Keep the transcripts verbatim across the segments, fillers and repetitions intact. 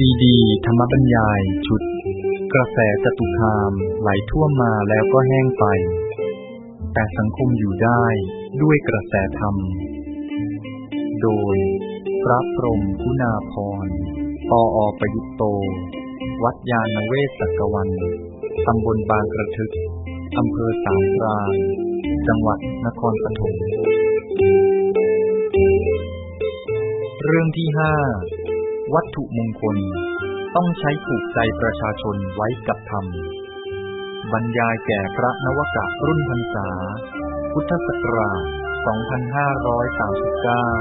ซีดีธรรมบรรยายชุดกระแสจตุคามไหลท่วมมาแล้วก็แห้งไปแต่สังคมอยู่ได้ด้วยกระแสธรรมโดยพระพรหมคุณาภรณ์ ปอ.ประยุตโตวัดยาณเวศสักวันตำบลบางกระทึกอำเภอสามพรานจังหวัดนครปฐมเรื่องที่ห้าวัตถุมงคลต้องใช้ผูกใจประชาชนไว้กับธรรมบรรยายแก่พระนวกะรุ่นพรรษาพุทธศักราชสองพันห้าร้อยสามสิบเก้า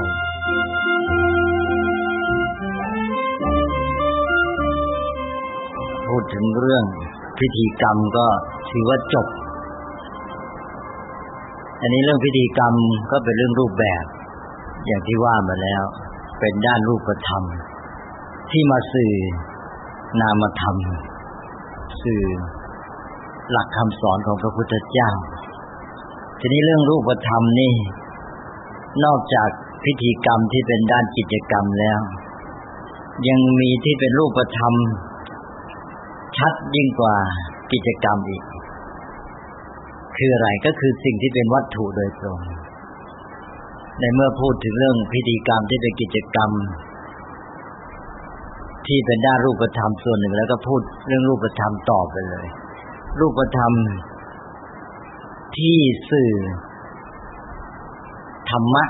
พูดถึงเรื่องพิธีกรรมก็ถือว่าจบอันนี้เรื่องพิธีกรรมก็เป็นเรื่องรูปแบบอย่างที่ว่ามาแล้วเป็นด้านรูปธรรมที่มาสื่อนามธรรมสื่อหลักคำสอนของพระพุทธเจ้าทีนี้เรื่องรูปธรรมนี่นอกจากพิธีกรรมที่เป็นด้านกิจกรรมแล้วยังมีที่เป็นรูปธรรมชัดยิ่งกว่ากิจกรรมอีกคืออะไรก็คือสิ่งที่เป็นวัตถุโดยตรงในเมื่อพูดถึงเรื่องพิธีกรรมที่เป็นกิจกรรมที่เป็นด้านรูปธรรมส่วนหนึ่งแล้วก็พูดเรื่องรูปธรรมต่อไปเลยรูปธรรมที่สื่อธรรมะ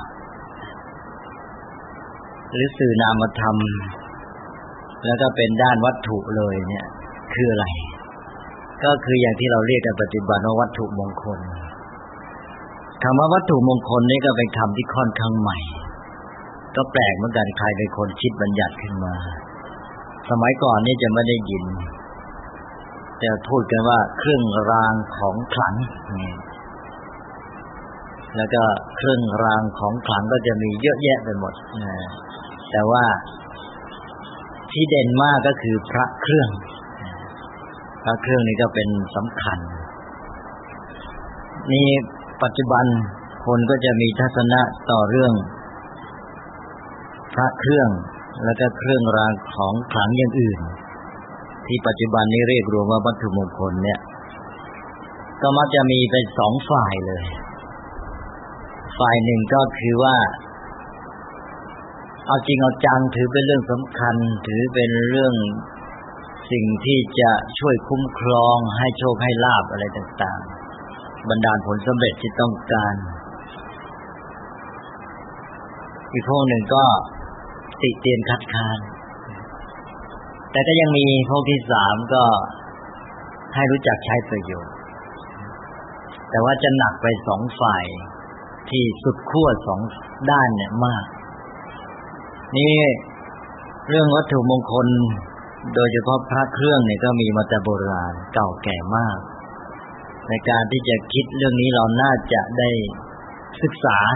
หรือสื่อนามธรรมแล้วก็เป็นด้านวัตถุเลยเนี่ยคืออะไรก็คืออย่างที่เราเรียกกันปัจจุบันว่าวัตถุมงคลคำว่าวัตถุมงคลนี่ก็เป็นคำที่ค่อนข้างใหม่ก็แปลกเหมือนกันใครเป็นคนคิดบัญญัติขึ้นมาสมัยก่อนนี่จะไม่ได้ยินแต่พูดกันว่าเครื่องรางของขลังแล้วก็เครื่องรางของขลังก็จะมีเยอะแยะไปหมดแต่ว่าที่เด่นมากก็คือพระเครื่องพระเครื่องนี่ก็เป็นสำคัญนี่ปัจจุบันคนก็จะมีทัศนะต่อเรื่องพระเครื่องแล้วก็เครื่องรางของขลังอย่างอื่นที่ปัจจุบันนี้เรียกรวมว่าวัตถุมงคลเนี่ยก็มักจะมีเป็นสองฝ่ายเลยฝ่ายหนึ่งก็คือว่าเอาจริงเอาจังถือเป็นเรื่องสำคัญถือเป็นเรื่องสิ่งที่จะช่วยคุ้มครองให้โชคให้ลาภอะไรต่างๆบันดาลผลสำเร็จที่ต้องการอีกพวกหนึ่งก็ติเตียนคัดค้านแต่ก็ยังมีพวกที่สามก็ให้รู้จักใช้ประโยชน์แต่ว่าจะหนักไปสองฝ่ายที่สุดขั้วสองด้านเนี่ยมากนี่เรื่องวัตถุมงคลโดยเฉพาะพระเครื่องเนี่ยก็มีมาแต่โบราณเก่าแก่มากในการที่จะคิดเรื่องนี้เราน่าจะได้ศึกษา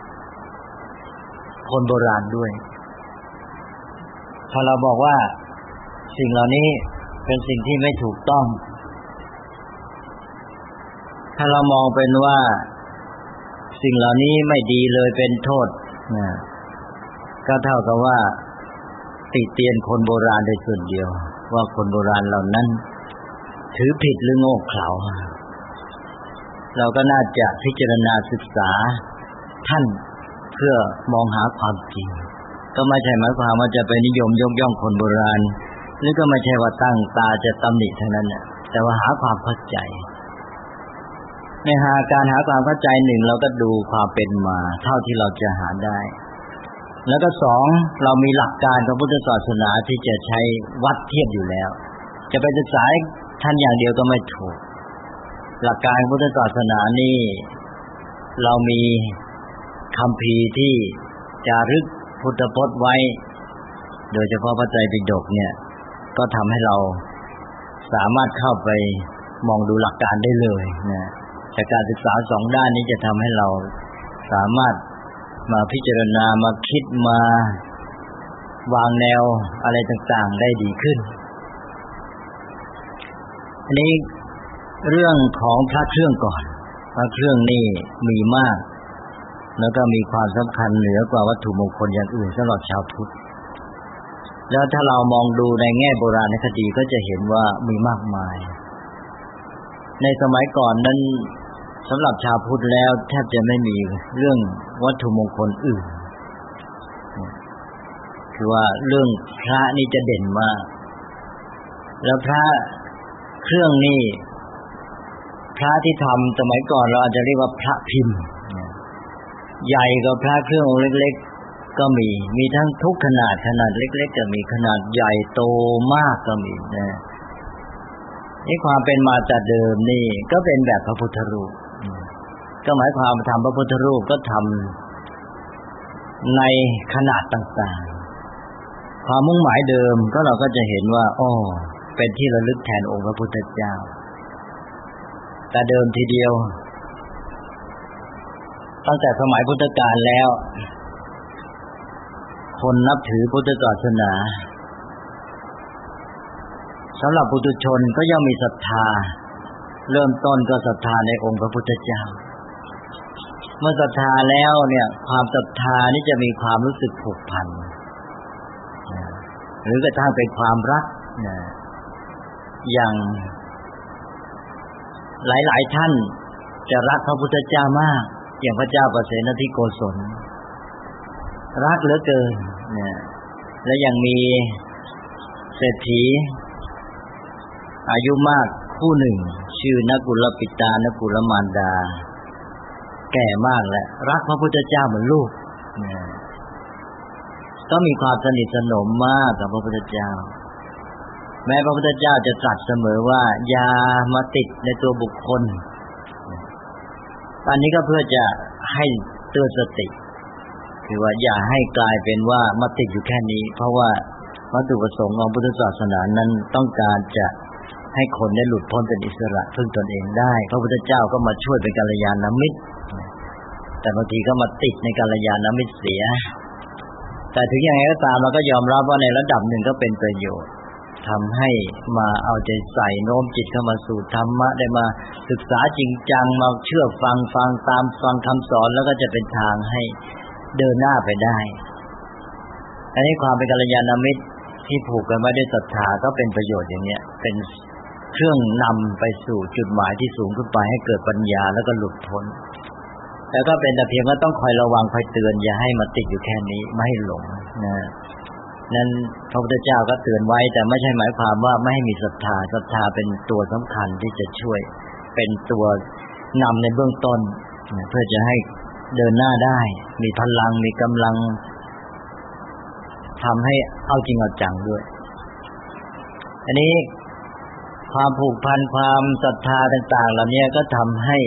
คนโบราณด้วยถ้าเราบอกว่าสิ่งเหล่านี้เป็นสิ่งที่ไม่ถูกต้องถ้าเรามองเป็นว่าสิ่งเหล่านี้ไม่ดีเลยเป็นโทษนะก็เท่ากับว่าติเตียนคนโบราณโดยส่วนเดียวว่าคนโบราณเหล่านั้นถือผิดหรือโง่เขลาเราก็น่าจะพิจารณาศึกษาท่านเพื่อมองหาความจริงก็ไม่ใช่หมายความว่าจะไปนิยมยกย่องคนโบราณหรือก็ไม่ใช่ว่าตั้งตาจะตำหนิเท่านั้นน่ะแต่ว่าหาความเข้าใจในหาการหาความเข้าใจหนึ่งเราก็ดูความเป็นมาเท่าที่เราจะหาได้แล้วก็สองเรามีหลักการของพุทธศาสนาที่จะใช้วัดเทียบอยู่แล้วจะไปศึกษาท่านอย่างเดียวก็ไม่ถูกหลักการพุทธศาสนานี่เรามีคัมภีร์ที่จารึกพุทธพจน์ไว้โดยเฉพาะพระไตรปิฎกเนี่ยก็ทำให้เราสามารถเข้าไปมองดูหลักการได้เลยนะจากการศึกษาสองด้านนี้จะทำให้เราสามารถมาพิจารณามาคิดมาวางแนวอะไรต่างๆได้ดีขึ้นอันนี้เรื่องของพระเครื่องก่อนพระเครื่องนี่มีมากแล้วก็มีความสำคัญเหนือกว่าวัตถุมงคลอย่างอื่นสำหรับชาวพุทธแล้วถ้าเรามองดูในแง่โบราณคดีก็จะเห็นว่ามีมากมายในสมัยก่อนนั้นสำหรับชาวพุทธแล้วแทบจะไม่มีเรื่องวัตถุมงคลอื่นคือว่าเรื่องพระนี่จะเด่นมากแล้วพระเครื่องนี่พระที่ทำสมัยก่อนเราอาจจะเรียกว่าพระพิมพ์ใหญ่กว่าพระเครื่ององค์เล็กๆก็มีมีทั้งทุกขนาดขนาดเล็กๆก็มีขนาดใหญ่โตมากก็มีนะนี่ความเป็นมาแต่เดิมนี่ก็เป็นแบบพระพุทธรูปก็หมายความทำพระพุทธรูปก็ทำในขนาดต่างๆความมุ่งหมายเดิมก็เราก็จะเห็นว่าอ้อเป็นที่ระลึกแทนองค์พระพุทธเจ้าแต่เดิมทีเดียวตั้งแต่สมัยพุทธกาลแล้วคนนับถือพุทธศาสนาสำหรับปุถุชนก็ย่อมมีศรัทธาเริ่มต้นก็ศรัทธาในองค์พระพุทธเจ้าเมื่อศรัทธาแล้วเนี่ยความศรัทธานี่จะมีความรู้สึกผูกพันหรือกระทั่งเป็นความรักอย่างหลายๆท่านจะรักพระพุทธเจ้ามากอย่างพระเจ้าประเสนทิโกศลรักเหลือเกินเนี่ยและยังมีเศรษฐีอายุมากคู่หนึ่งชื่อนกุลปิตานกุลมารดาแก่มากแล้วรักพระพุทธเจ้าเหมือนลูกเนี่ยก็มีความสนิทสนมมากกับพระพุทธเจ้าแม้พระพุทธเจ้าจะตรัสเสมอว่าอย่ามาติดในตัวบุคคลอันนี้ก็เพื่อจะให้เตือนสติคือว่าอย่าให้กลายเป็นว่ามาติดอยู่แค่นี้เพราะว่าวัตถุประสงค์ของพุทธศาสนานั้นต้องการจะให้คนได้หลุดพ้นเป็นอิสระพึ่งตนเองได้พระพุทธเจ้าก็มาช่วยเป็นกัลยาณมิตรแต่บางทีก็มาติดในกัลยาณมิตรเสียแต่ถึงอย่างไรก็ตามเราก็ยอมรับว่าในระดับหนึ่งก็เป็นประโยชน์ทำให้มาเอาใจใส่โน้มจิตเข้ามาสู่ธรรมะได้มาศึกษาจริงจังมาเชื่อฟังฟังตามฟังคำสอนแล้วก็จะเป็นทางให้เดินหน้าไปได้อันนี้ความเป็นกัลยาณมิตรที่ผูกกันไว้ด้วยศรัทธาก็เป็นประโยชน์อย่างเนี้ยเป็นเครื่องนำไปสู่จุดหมายที่สูงขึ้นไปให้เกิดปัญญาแล้วก็หลุดพ้นแล้วก็เป็นแต่เพียงว่าต้องคอยระวังคอยเตือนอย่าให้มาติดอยู่แค่นี้ไม่ให้หลงนะนั้นพระพุทธเจ้าก็เตือนไว้แต่ไม่ใช่หมายความว่าไม่ให้มีศรัทธาศรัทธาเป็นตัวสำคัญที่จะช่วยเป็นตัวนำในเบื้องต้นเพื่อจะให้เดินหน้าได้มีพลังมีกำลังทำให้เอาจริงเอาจังด้วยอันนี้ความผูกพันความศรัทธาต่างๆเหล่านี้ก็ทำให้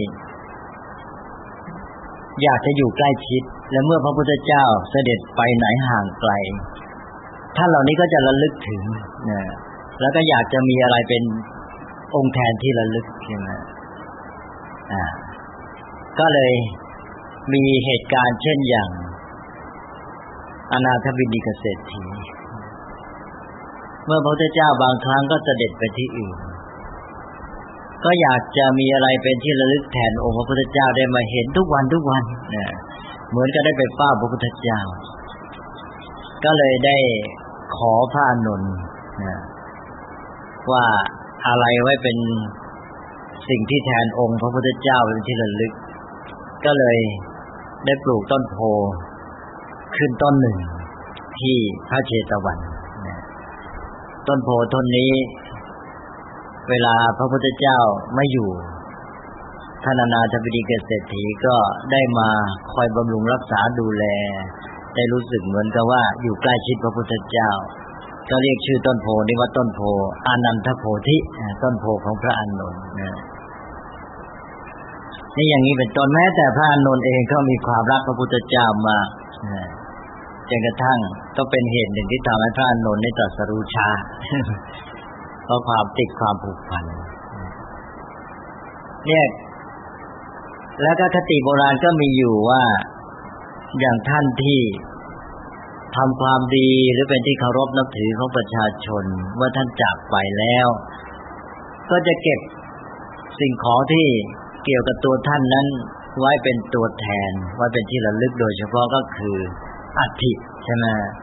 อยากจะอยู่ใกล้ชิดและเมื่อพระพุทธเจ้าเสด็จไปไหนห่างไกลท่านเหล่านี้ก็จะระลึกถึงนะแล้วก็อยากจะมีอะไรเป็นองค์แทนที่ระลึกใช่ไหมอ่าก็เลยมีเหตุการณ์เช่นอย่างอนาถบิณฑิกเศรษฐีเมื่อพระพุทธเจ้าบางครั้งก็เสด็จไปที่อื่นก็อยากจะมีอะไรเป็นที่ระลึกแทนองค์พระพุทธเจ้าได้มาเห็นทุกวันทุกวันนะเหมือนกับได้ไปเฝ้าพระพุทธเจ้าก็เลยได้ขอพระอานนท์นะว่าอะไรไว้เป็นสิ่งที่แทนองค์พระพุทธเจ้าเป็นที่ระลึกก็เลยได้ปลูกต้นโพขึ้นต้นหนึ่งที่พระเชตวันนะต้นโพต้นนี้เวลาพระพุทธเจ้าไม่อยู่ท่านอนาถบิณฑิกเศรษฐีก็ได้มาคอยบำรุงรักษาดูแลได้รู้สึกเหมือนกับว่าอยู่ใกล้ชิดพระพุทธเจ้าก็เรียกชื่อต้นโพนี้ว่าต้นโพอานันทโพธิต้นโพของพระอานนท์นะนี่อย่างนี้เป็นต้นแม้แต่พระอานนท์เองก็มีความรักพระพุทธเจ้ามากจนกระทั่งก็เป็นเหตุหนึ่งที่ทำให้พระอานนท์ได้ตรัสรู้ช้าเพราะความติดความผูกพันเนี่ยแล้วก็คติโบราณก็มีอยู่ว่าอย่างท่านที่ทำความดีหรือเป็นที่เคารพนับถือของประชาชนเมื่อท่านจากไปแล้วก็จะเก็บสิ่งของที่เกี่ยวกับตัวท่านนั้นไว้เป็นตัวแทนไว้เป็นที่ระลึกโดยเฉพาะก็คืออัฐิใช่ไหม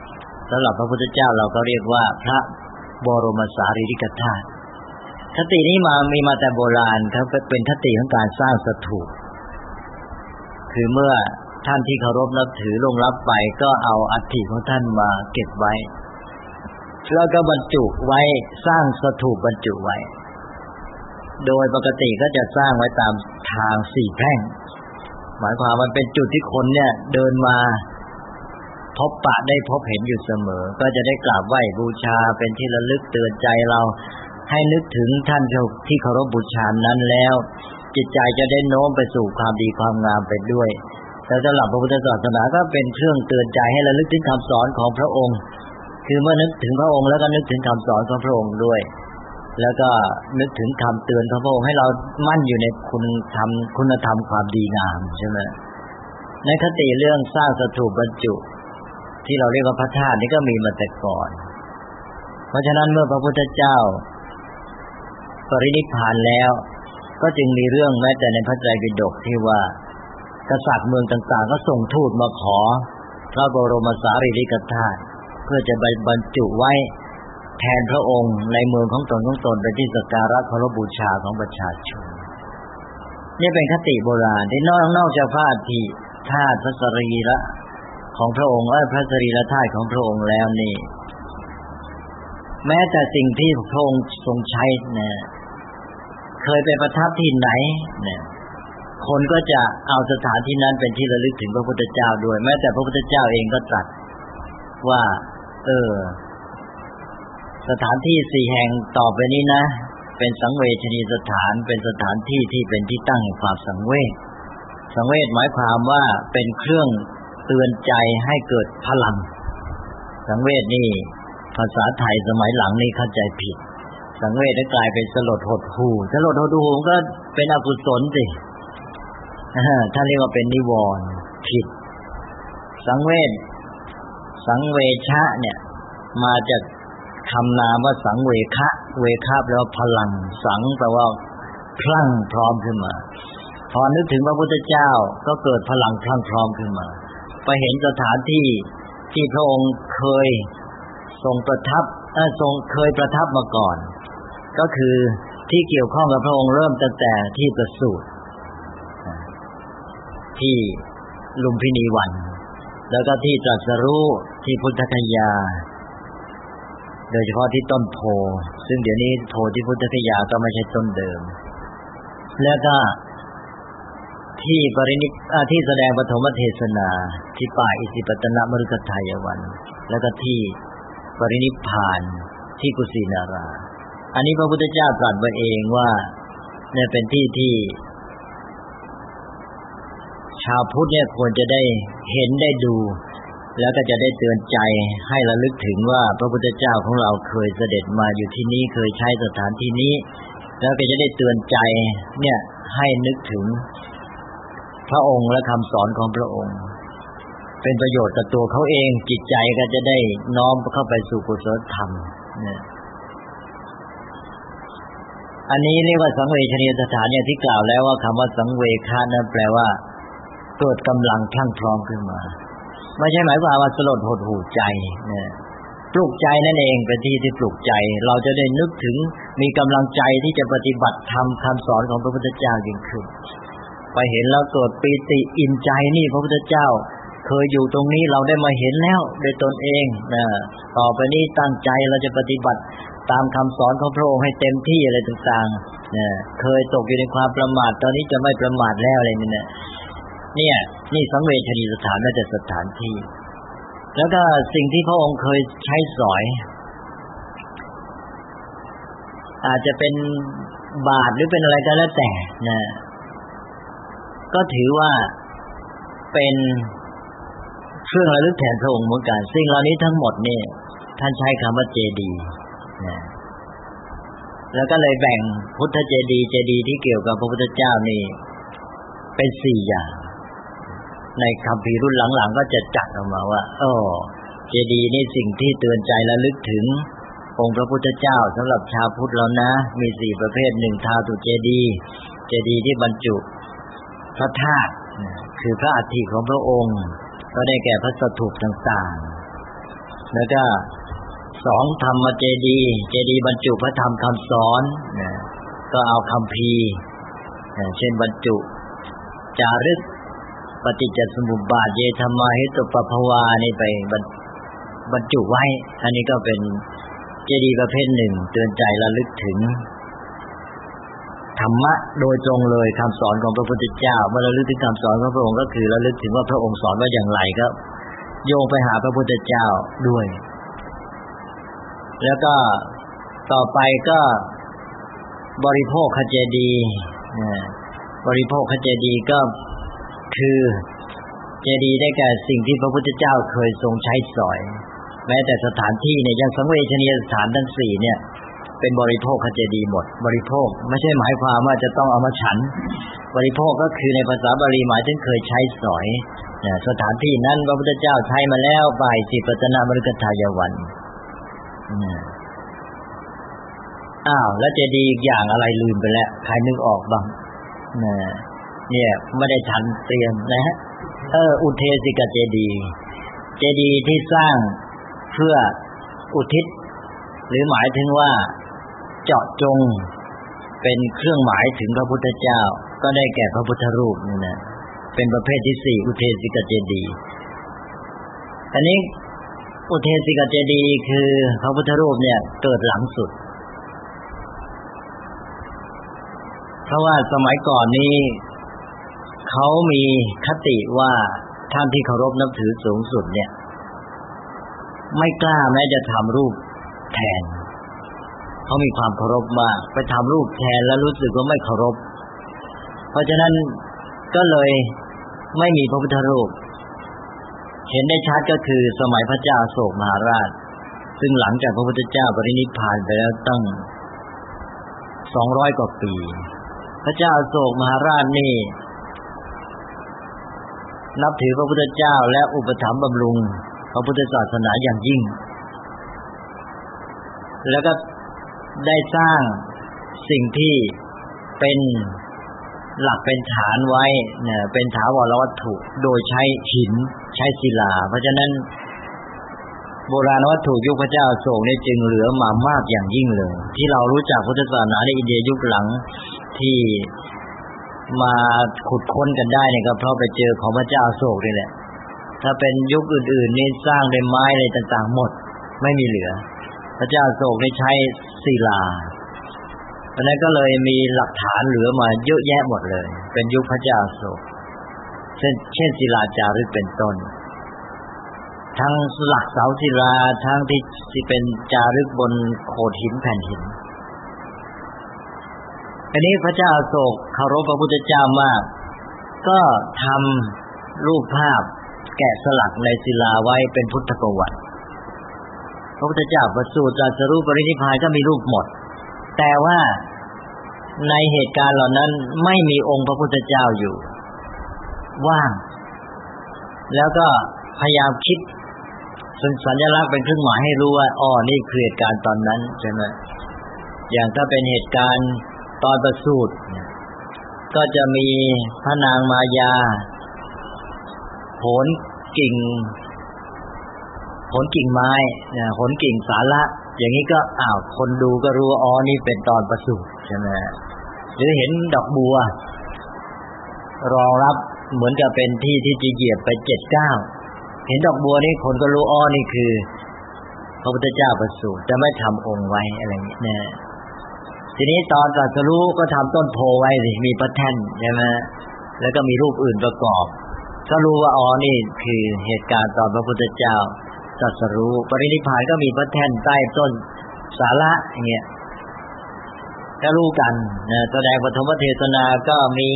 สำหรับพระพุทธเจ้าเราก็เรียกว่าพระบรมสารีริกธาตุคตินี้มามีมาแต่โบราณครับเป็นคติของการสร้างสถูปคือเมื่อท่านที่เคารพนับถือลงรับไปก็เอาอัฐิของท่านมาเก็บไว้แล้วก็บรรจุไว้สร้างสถูปบรรจุไว้โดยปกติก็จะสร้างไว้ตามทางสี่แพร่งหมายความมันเป็นจุดที่คนเนี่ยเดินมาพบปะได้พบเห็นอยู่เสมอก็จะได้กราบไหว้บูชาเป็นที่ระลึกเตือนใจเราให้นึกถึงท่านที่เคารพบูชานั้นแล้วจิตใจจะได้โน้มไปสู่ความดีความงามไปด้วยแต่สำหรับพระพุทธศาสนาก็เป็นเครื่องเตือนใจให้ระลึกถึงคำสอนของพระองค์คือเมื่อนึกถึงพระองค์แล้วก็นึกถึงคำสอนของพระองค์ด้วยแล้วก็นึกถึงคำเตือนของพระองค์ให้เรามั่นอยู่ในคุณธรรมคุณธรรมความดีงามใช่ไหมในคติเรื่องสร้างสถูปบรรจุที่เราเรียกว่าพระธาตุนี่ก็มีมาแต่ก่อนเพราะฉะนั้นเมื่อพระพุทธเจ้าปรินิพพานแล้วก็จึงมีเรื่องแม้แต่ในพระไตรปิฎกที่ว่ากษัตริย์เมืองต่างๆก็ส่งทูตมาขอพระบรมสารีริกธาตุเพื่อจะบรรจุไว้แทนพระองค์ในเมืองของตนของตนเป็นที่สักการะเคารพบูชาของประชาชนนี่เป็นคติโบราณที่นอกนอกจากพระอธิธาตุพระสรีระของพระองค์เอ้ยพระสรีระธาตุของพระองค์แล้วนี่แม้แต่สิ่งที่พระองค์ทรงใช้เนี่ยเคยไปประทับที่ไหนเนี่ยคนก็จะเอาสถานที่นั้นเป็นที่ระลึกถึงพระพุทธเจ้าด้วยแม้แต่พระพุทธเจ้าเองก็ตรัสว่าเออสถานที่สี่แห่งต่อไปนี้นะเป็นสังเวชนียสถานเป็นสถานที่ที่เป็นที่ตั้งแห่งความสังเวชสังเวชหมายความว่าเป็นเครื่องเตือนใจให้เกิดพลังสังเวชนี่ภาษาไทยสมัยหลังนี่เข้าใจผิดสังเวชได้กลายเป็นสลดหดหู่สลดหดหู่ก็เป็นอกุศลสิถ้าเรียกว่าเป็นนิวรณ์ผิดสังเวชสังเวชะเนี่ยมาจากคำนามว่าสังเวคะเวคะแปลว่าพลังสังแปลว่าพลั่งพร้อมขึ้นมาพอนึกถึงพระพุทธเจ้าก็เกิดพลังพลั่งพร้อมขึ้นมาไปเห็นสถานที่ที่พระองค์เคยทรงประทับเอ่อทรงเคยประทับมาก่อนก็คือที่เกี่ยวข้องกับพระองค์เริ่มตั้งแต่ที่ประสูติที่ลุมพินีวันแล้วก็ที่ตรัสรู้ที่พุทธคยาโดยเฉพาะที่ต้นโพซึ่งเดี๋ยวนี้โพที่พุทธคยาก็ไม่ใช่ต้นเดิมแล้วก็ที่ปรินิพพานที่แสดงปฐมเทศนาที่ป่าอิสิปตนมฤคทายวันแล้วก็ที่ปรินิพพานที่กุสินาราอันนี้พระพุทธเจ้าตรัสไว้เองว่าเนี่ยเป็นที่ที่ชาวพุทธเนี่ยควรจะได้เห็นได้ดูแล้วก็จะได้เตือนใจให้ระลึกถึงว่าพระพุทธเจ้าของเราเคยเสด็จมาอยู่ที่นี้เคยใช้สถานที่นี้แล้วก็จะได้เตือนใจเนี่ยให้นึกถึงพระองค์และคำสอนของพระองค์เป็นประโยชน์กับตัวเขาเองจิตใจก็จะได้น้อมเข้าไปสู่กุศลธรรมเนี่ยอันนี้เรียกว่าสังเวชนียสถานอย่างที่กล่าวแล้วว่าคำว่าสังเวคานั้นแปลว่าเกิดกำลังพลั่งพร้อมขึ้นมาไม่ใช่หมายความว่าสลดหดหู่ใจเนี่ยปลุกใจนั่นเองเป็นที่ที่ปลุกใจเราจะได้นึกถึงมีกำลังใจที่จะปฏิบัติธรรมคำสอนของพระพุทธเจ้ายิ่งขึ้นไปเห็นแล้วเกิดปีติอิ่มใจนี่พระพุทธเจ้าเคยอยู่ตรงนี้เราได้มาเห็นแล้วด้วยตนเองนะต่อไปนี้ตั้งใจเราจะปฏิบัติตามคำสอนของพระองค์ให้เต็มที่อะไรต่างๆนะเคยตกอยู่ในความประมาทตอนนี้จะไม่ประมาทแล้วอะไรนี่นะเนี่ยนี่สังเวชนียสถานนั่นแต่สถานที่แล้วก็สิ่งที่พระองค์เคยใช้สอยอาจจะเป็นบาตรหรือเป็นอะไรก็แล้วแต่นะก็ถือว่าเป็นเครื่องระลึกแทนพระองค์เหมือนกันสิ่งเหล่านี้ทั้งหมดนี่ท่านใช้คำว่าเจดีย์นะแล้วก็เลยแบ่งพุทธเจดีย์เจดีย์ที่เกี่ยวกับพระพุทธเจ้านี่เป็นสี่อย่างในคัมภีร์รุ่นหลังๆก็จะจัดออกมาว่าอ้อเจดีย์นี่สิ่งที่เตือนใจระลึกถึงองค์พระพุทธเจ้าสำหรับชาวพุทธเรานะมีสี่ประเภทหนึ่งทาตุเจดีย์เจดีย์ที่บรรจุพระธาตุคือพระอัฐิของพระองค์ก็ได้แก่พระสถูปต่างๆแล้วก็สองธรรมเจดีย์เจดีย์บรรจุพระธรรมคำสอนนะก็เอาคัมภีร์เช่นบรรจุจารึกปฏิจจสมุปบาทเยธรรมาเหตุปภวานี่ไปบรรจุไว้อันนี้ก็เป็นเจดีย์ประเภทหนึ่งเตือนใจระลึกถึงธรรมะโดยตรงเลยคำสอนของพระพุทธเจ้าเมื่อระลึกถึงคำสอนของพระองค์ก็คือระลึกถึงว่าพระองค์สอนว่าอย่างไรก็โยงไปหาพระพุทธเจ้าด้วยแล้วก็ต่อไปก็บริโภคเจดีย์บริโภคเจดีย์ก็คือเจดีย์ได้แก่สิ่งที่พระพุทธเจ้าเคยทรงใช้สอยแม้แต่สถานที่เนี่ยอย่างสังเวชนียสถานทั้งสี่เนี่ยเป็นบริโภคเจดีย์หมดบริโภคไม่ใช่หมายความว่าจะต้องเอามาฉันบริโภคก็คือในภาษาบาลีหมายถึงเคยใช้สอยสถานที่นั้นพระพุทธเจ้าใช้มาแล้วบ่ายสิปัตนามฤคทายวันอ้าวแล้วเจดีย์อีกอย่างอะไรลืมไปแล้วใครนึกออกบ้างเนี่ยไม่ได้ฉันเตรียมนะฮะเอออุเทสิกเจดีย์เจดีย์ที่สร้างเพื่ออุทิศหรือหมายถึงว่าเจาะจงเป็นเครื่องหมายถึงพระพุทธเจ้าก็ได้แก่พระพุทธรูปนี่นะเป็นประเภทที่สี่อุเทสิกเจดีย์อันนี้อุเทสิกเจดีย์คือพระพุทธรูปเนี่ยเกิดหลังสุดเพราะว่าสมัยก่อนนี้เขามีคติว่าท่านที่เคารพนับถือสูงสุดเนี่ยไม่กล้าแม้จะทำรูปแทนเขามีความเคารพมากไปทำรูปแทนแล้วรู้สึกว่าไม่เคารพเพราะฉะนั้นก็เลยไม่มีพระพุทธรูปเห็นได้ชัดก็คือสมัยพระเจ้าอโศกมหาราชซึ่งหลังจากพระพุทธเจ้าปรินิพพานไปแล้วตั้งสองร้อยกว่าปีพระเจ้าอโศกมหาราชนี่นับถือพระพุทธเจ้าและอุปถัมภ์บำรุงพระพุทธศาสนาอย่างยิ่งแล้วก็ได้สร้างสิ่งที่เป็นหลักเป็นฐานไว้เนี่ยเป็นถาวรวัตถุโดยใช้หินใช้ศิลาเพราะฉะนั้นโบราณวัตถุยุคพระเจ้าอโศกนี่จึงเหลือมามากอย่างยิ่งเลยที่เรารู้จักพุทธศาสนาในอินเดียยุคหลังที่มาขุดค้นกันได้เนี่ยก็เพราะไปเจอของพระเจ้าอโศกนี่แหละถ้าเป็นยุคอื่นๆนี่สร้างด้วยไม้อะไรต่างๆหมดไม่มีเหลือพระเจ้าอโศกได้ใช้ศิลาเพราะนั้นก็เลยมีหลักฐานเหลือมาเยอะแยะหมดเลยเป็นยุคพระเจ้าอโศกเช่นเช่นศิลาจารึกเป็นต้นทั้งหลักเสาศิลาทั้งที่ที่เป็นจารึกบนโขดหินแผ่นหินอันนี้พระเจ้าอโศกเคารพพระพุทธเจ้ามากก็ทำรูปภาพแกะสลักในศิลาไว้เป็นพุทธประวัติพระพุทธเจ้าประสูติตรัสรู้ปรินิพพานก็มีรูปหมดแต่ว่าในเหตุการณ์เหล่านั้นไม่มีองค์พระพุทธเจ้าอยู่ว่างแล้วก็พยายามคิดสัญลักษณ์เป็นเครื่องหมายให้รู้ว่าอ๋อนี่คือเหตุการณ์ตอนนั้นใช่ไหมอย่างถ้าเป็นเหตุการณ์ตอนประสูติก็จะมีพระนางมายาโหนกิ่งโหนกิ่งไม้เนี่ยโหนกิ่งสาระอย่างนี้ก็อ้าวคนดูก็รู้อ๋อนี่เป็นตอนประสูติใช่ไหมหรือเห็นดอกบัวรองรับเหมือนกับเป็นที่ที่จะเหยียบไปเจ็ดเก้าเห็นดอกบัวนี่คนก็รู้อ๋อนี่คือพระพุทธเจ้าประสูติจะไม่ทำองค์ไว้อะไรอย่างนี้นะทีนี้ตอนตรัสรู้ก็ทำต้นโพไว้สิมีพระแท่นใช่ไหมแล้วก็มีรูปอื่นประกอบก็รู้ว่าอ๋อนี่คือเหตุการณ์ตอนพระพุทธเจ้าตรัสรู้ปรินิพพานก็มีพระแท่นใต้ต้นสาระอย่างเงี้ยก็รู้กันนะแสดงปฐมเทศนาก็มี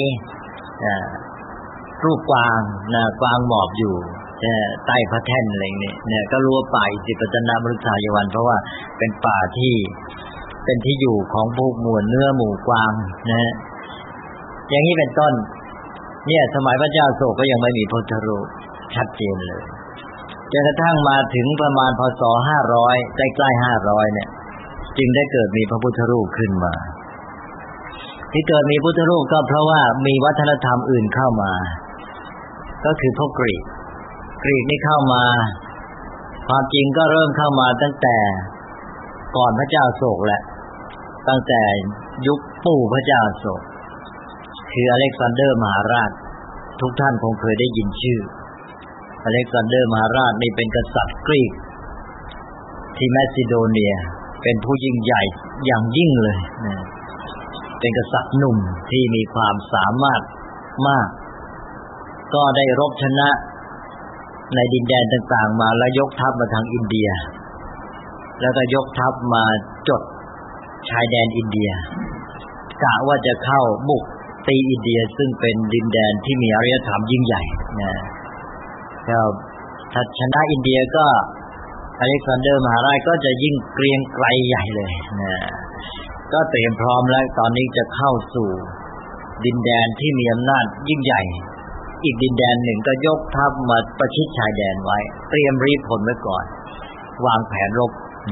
รูปกวางนะกวางหมอบอยู่ใต้พระแท่นอะไรเนี่ยเนี่ยก็รู้ว่าป่าอิสิปตนมฤคทายวันเพราะว่าเป็นป่าที่เป็นที่อยู่ของพวกหมู่เนื้อหมู่กวางนะอย่างนี้เป็นต้นเนี่ยสมัยพระเจ้าอโศกก็ยังไม่มีพุทธรูปชัดเจนเลยจนกระทั่งมาถึงประมาณพ.ศ. ห้าร้อยใกล้ๆห้าร้อยเนี่ยจึงได้เกิดมีพระพุทธรูปขึ้นมาที่เกิดมีพุทธรูปก็เพราะว่ามีวัฒนธรรมอื่นเข้ามาก็คือพวกกรีกกรีกนี่เข้ามาความจริงก็เริ่มเข้ามาตั้งแต่ก่อนพระเจ้าอโศกแหละตั้งแต่ยุคปู่พระเจ้าอโศกคืออเล็กซานเดอร์มหาราชทุกท่านคงเคยได้ยินชื่ออเล็กซานเดอร์มหาราชนี่เป็นกษัตริย์กรีกที่แมซิโดเนียเป็นผู้ยิ่งใหญ่อย่างยิ่งเลยนะเป็นกษัตริย์หนุ่มที่มีความสามารถมากก็ได้รบชนะในดินแดนต่างๆมาแล้วยกทัพมาทางอินเดียแล้วก็ยกทัพมาจดชายแดนอินเดียกะว่าจะเข้าบุกตีอินเดียซึ่งเป็นดินแดนที่มีอารยธรรมยิ่งใหญ่นะแล้วถ้าชนะอินเดียก็อเล็กซานเดอร์มหาราชก็จะยิ่งเกรียงไกรใหญ่เลยนะก็เตรียมพร้อมแล้วตอนนี้จะเข้าสู่ดินแดนที่มีอำนาจยิ่งใหญ่อีกดินแดนหนึ่งก็ยกทัพมาประชิดชายแดนไว้เตรียมรีพลไว้ก่อนวางแผนรบ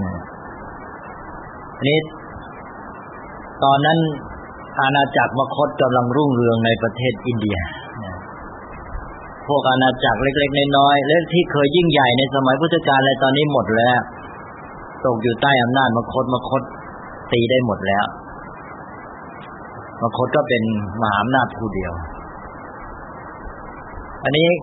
นี่ตอนนั้นอาณาจักรมคธกำลังรุ่งเรืองในประเทศอินเดียพวกอาณาจักรเล็กๆน้อยๆและที่เคยยิ่งใหญ่ในสมัยพุทธกาลอะไรตอนนี้หมดแล้วตกอยู่ใต้อำนาจมคธมคธตีได้หมดแล้วมคธก็เป็นมหาอำนาจผู้เดียวอันนี้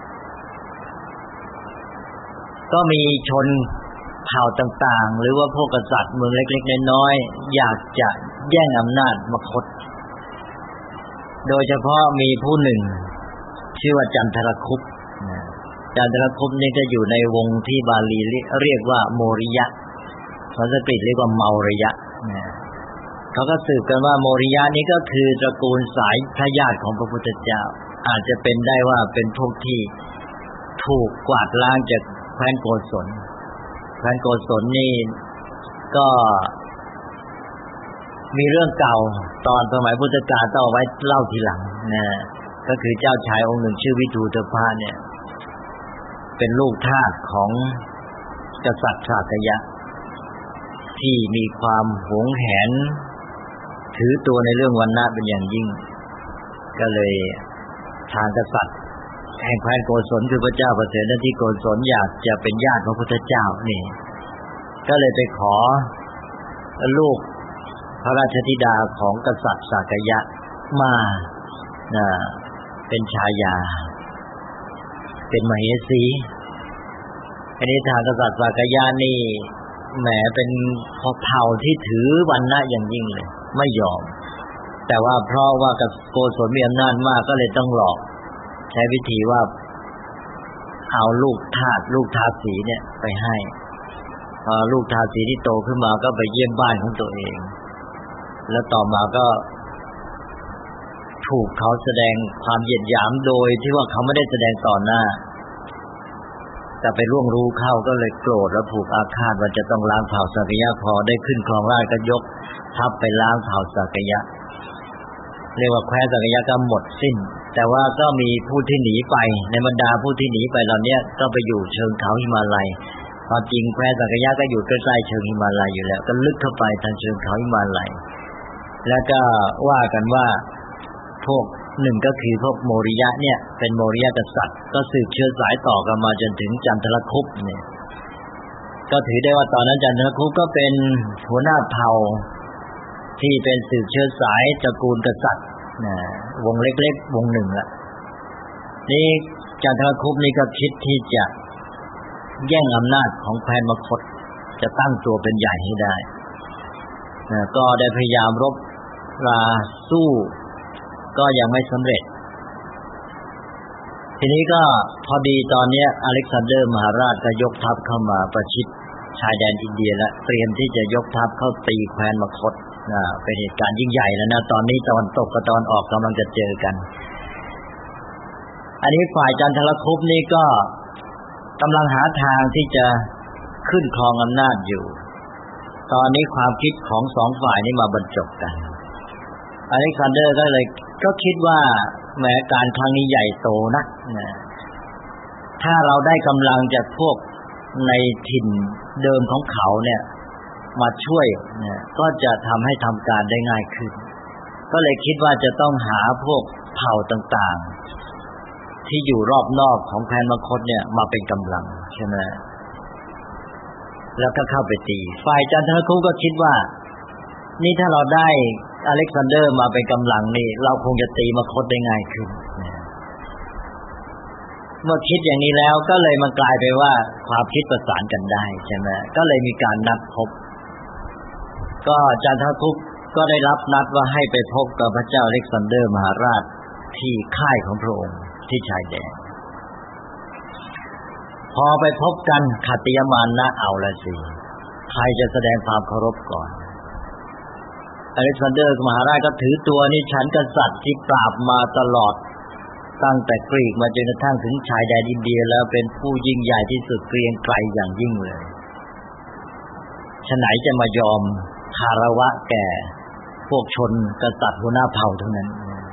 ก็มีชนเผ่าต่างๆหรือว่าพวกกษัตริย์เมืองเล็กๆน้อยๆอยากจะแย่งอำนาจมคธโดยเฉพาะมีผู้หนึ่งชื่อว่าจันทรคุปต์จันทรคุปต์นี่ก็อยู่ในวงที่บาลีเรียกว่าโมริยะภาษาสันสกฤตเรียกว่าเมาริยะเขาก็สืบกันว่าโมริยะนี้ก็คือตระกูลสายทายาทของพระพุทธเจ้าอาจจะเป็นได้ว่าเป็นพวกที่ถูกกวาดล้างจากแคว้นโกศลแคว้นโกศลนี่ก็มีเรื่องเก่าตอนสมัยพุทธกาลต้องเอาไว้เล่าทีหลังนะก็คือเจ้าชายองค์หนึ่งชื่อวิทูตภะเนี่ยเป็นลูกทาสของกษัตริย์สากยะที่มีความหวงแหนถือตัวในเรื่องวรรณะเป็นอย่างยิ่งก็เลยทางกษัตริย์แห่งแคว้นโกศลคือพระเจ้าประเสริฐที่โกศลอยากจะเป็นญาติพระพุทธเจ้านี่ก็เลยไปขอลูกพระราชธิดาของกษัตริย์สากยะมานะเป็นชายาเป็นมเหสีอันนี้ทางกษัตริย์สากยะนี่แหมเป็นเผ่าที่ถือวรรณะอย่างยิ่งเลยไม่ยอมแต่ว่าเพราะว่าโกศลมีอำนาจมากก็เลยต้องหลอกใช้วิธีว่าเอาลูกทาสลูกทาสีเนี่ยไปให้พอลูกทาสีที่โตขึ้นมาก็ไปเยี่ยมบ้านของตัวเองแล้วต่อมาก็ถูกเขาแสดงความเหยียดหยามโดยที่ว่าเขาไม่ได้แสดงต่อหน้าแต่ไปล่วงรู้เข้าก็เลยโกรธและผูกอาฆาตว่าจะต้องล้างเผ่าสากยะพอได้ขึ้นครองราชย์ก็ยกทัพไปล้างเผ่าสากยะเรียกว่าแคว้นสากยะก็หมดสิ้นแต่ว่าก็มีผู้ที่หนีไปในบรรดาผู้ที่หนีไปเหล่านี้ก็ไปอยู่เชิงเขาหิมาลัยความจริงแคว้นสากยะก็อยู่ใกล้ๆเชิงหิมาลัยอยู่แล้วก็ลึกเข้าไปทางเชิงเขาหิมาลัยแล้วก็ว่ากันว่าพวกหนึ่งก็คือพวกโมริยะเนี่ยเป็นโมริยะกษัตริย์ก็สืบเชื้อสายต่อกันมาจนถึงจันทรคุปต์เนี่ยก็ถือได้ว่าตอนนั้นจันทรคุปต์ก็เป็นหัวหน้าเผ่าที่เป็นสืบเชื้อสายตระกูลกษัตริย์นะวงเล็กๆวงหนึ่งละนี่จันทรคุปต์นี่ก็คิดที่จะแย่งอำนาจของแคว้นมคธจะตั้งตัวเป็นใหญ่ให้ได้นะก็ได้พยายามรบราสู้ก็ยังไม่สำเร็จทีนี้ก็พอดีตอนนี้อเล็กซานเดอร์มหาราชก็ยกทัพเข้ามาประชิดชายแดนอินเดียและเตรียมที่จะยกทัพเข้าตีแคว้นมคธนะเป็นเหตุการณ์ยิ่งใหญ่แล้วนะตอนนี้ตะวันตกกับตะวันออกกำลังจะเจอกันอันนี้ฝ่ายจันทรคุปต์นี่ก็กำลังหาทางที่จะขึ้นครองอำนาจอยู่ตอนนี้ความคิดของสองฝ่ายนี้มาบรรจบกันอเล็กซานเดอร์ก็เลยก็คิดว่าแม้การครั้งนี้ใหญ่โตนักนะถ้าเราได้กำลังจากพวกในถิ่นเดิมของเขาเนี่ยมาช่วยนะก็จะทำให้ทำการได้ง่ายขึ้นก็เลยคิดว่าจะต้องหาพวกเผ่าต่างๆที่อยู่รอบนอกของแคว้นมคธเนี่ยมาเป็นกำลังใช่ไหมแล้วก็เข้าไปตีฝ่ายจันทรคุปก็คิดว่านี่ถ้าเราได้อเล็กซานเดอร์มาเป็นกำลังนี่เราคงจะตีมคธได้ง่ายขึ้นเมื่อคิดอย่างนี้แล้วก็เลยมันกลายไปว่าความคิดประสานกันได้ใช่ไหมก็เลยมีการนัดพบก็จันทรคุปก็ได้รับนัดว่าให้ไปพบกับพระเจ้าอเล็กซานเดอร์มหาราชที่ค่ายของพระองค์ที่ชายแดนพอไปพบกันขัตติยมานนะเอาละสิใครจะแสดงความเคารพก่อนอเล็กซานเดอร์มหาราชก็ถือตัวนี่ฉันกษัตริย์ที่ปราบมาตลอดตั้งแต่กรีกมาจนกระทั่งถึงชายแดนอินเดียแล้วเป็นผู้ยิ่งใหญ่ที่สุดเกรียงไกรอย่างยิ่งเลยฉะไหนจะมายอมคารวะแก่พวกชนกษัตริย์หัวหน้าเผ่าเท่านั้น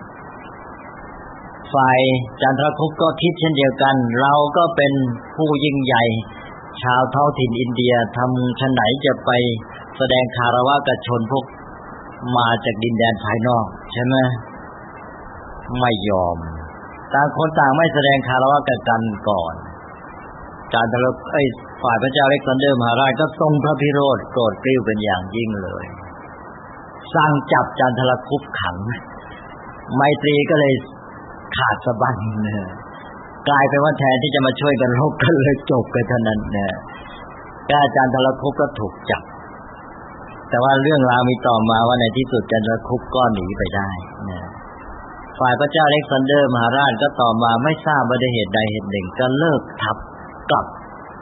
ฝ่ายจันทรคุปก็คิดเช่นเดียวกันเราก็เป็นผู้ยิ่งใหญ่ชาวท้องถิ่นอินเดียทำฉะไหนจะไปแสดงคารวะกับชนพวกมาจากดินแดนภายนอกใช่ไหมไม่ยอมต่างคนต่างไม่แสดงคารวะกับกันก่อนจันทรคุปไอ้ฝ่ายพระเจ้าอเล็กซานเดอร์มหาราชก็ทรงพระพิโรธโกรธกริ้วเป็นอย่างยิ่งเลยสั่งจับจันทรคุปขังไมตรีก็เลยขาดสะบั้นเนี่ยกลายเป็นว่าแทนที่จะมาช่วยกันรบกันเลยจบกันเท่านั้นเนี่ยก็อาจารย์จันทรคุปก็ถูกจับแต่ว่าเรื่องราวมีต่อมาว่าในที่สุดจันทรคุปก็หนีไปได้เนี่ยฝ่ายพระเจ้าอเล็กซานเดอร์มหาราชก็ต่อมาไม่ทราบว่าด้วยเหตุใดเหตุหนึ่งก็เลิกทัพกลับ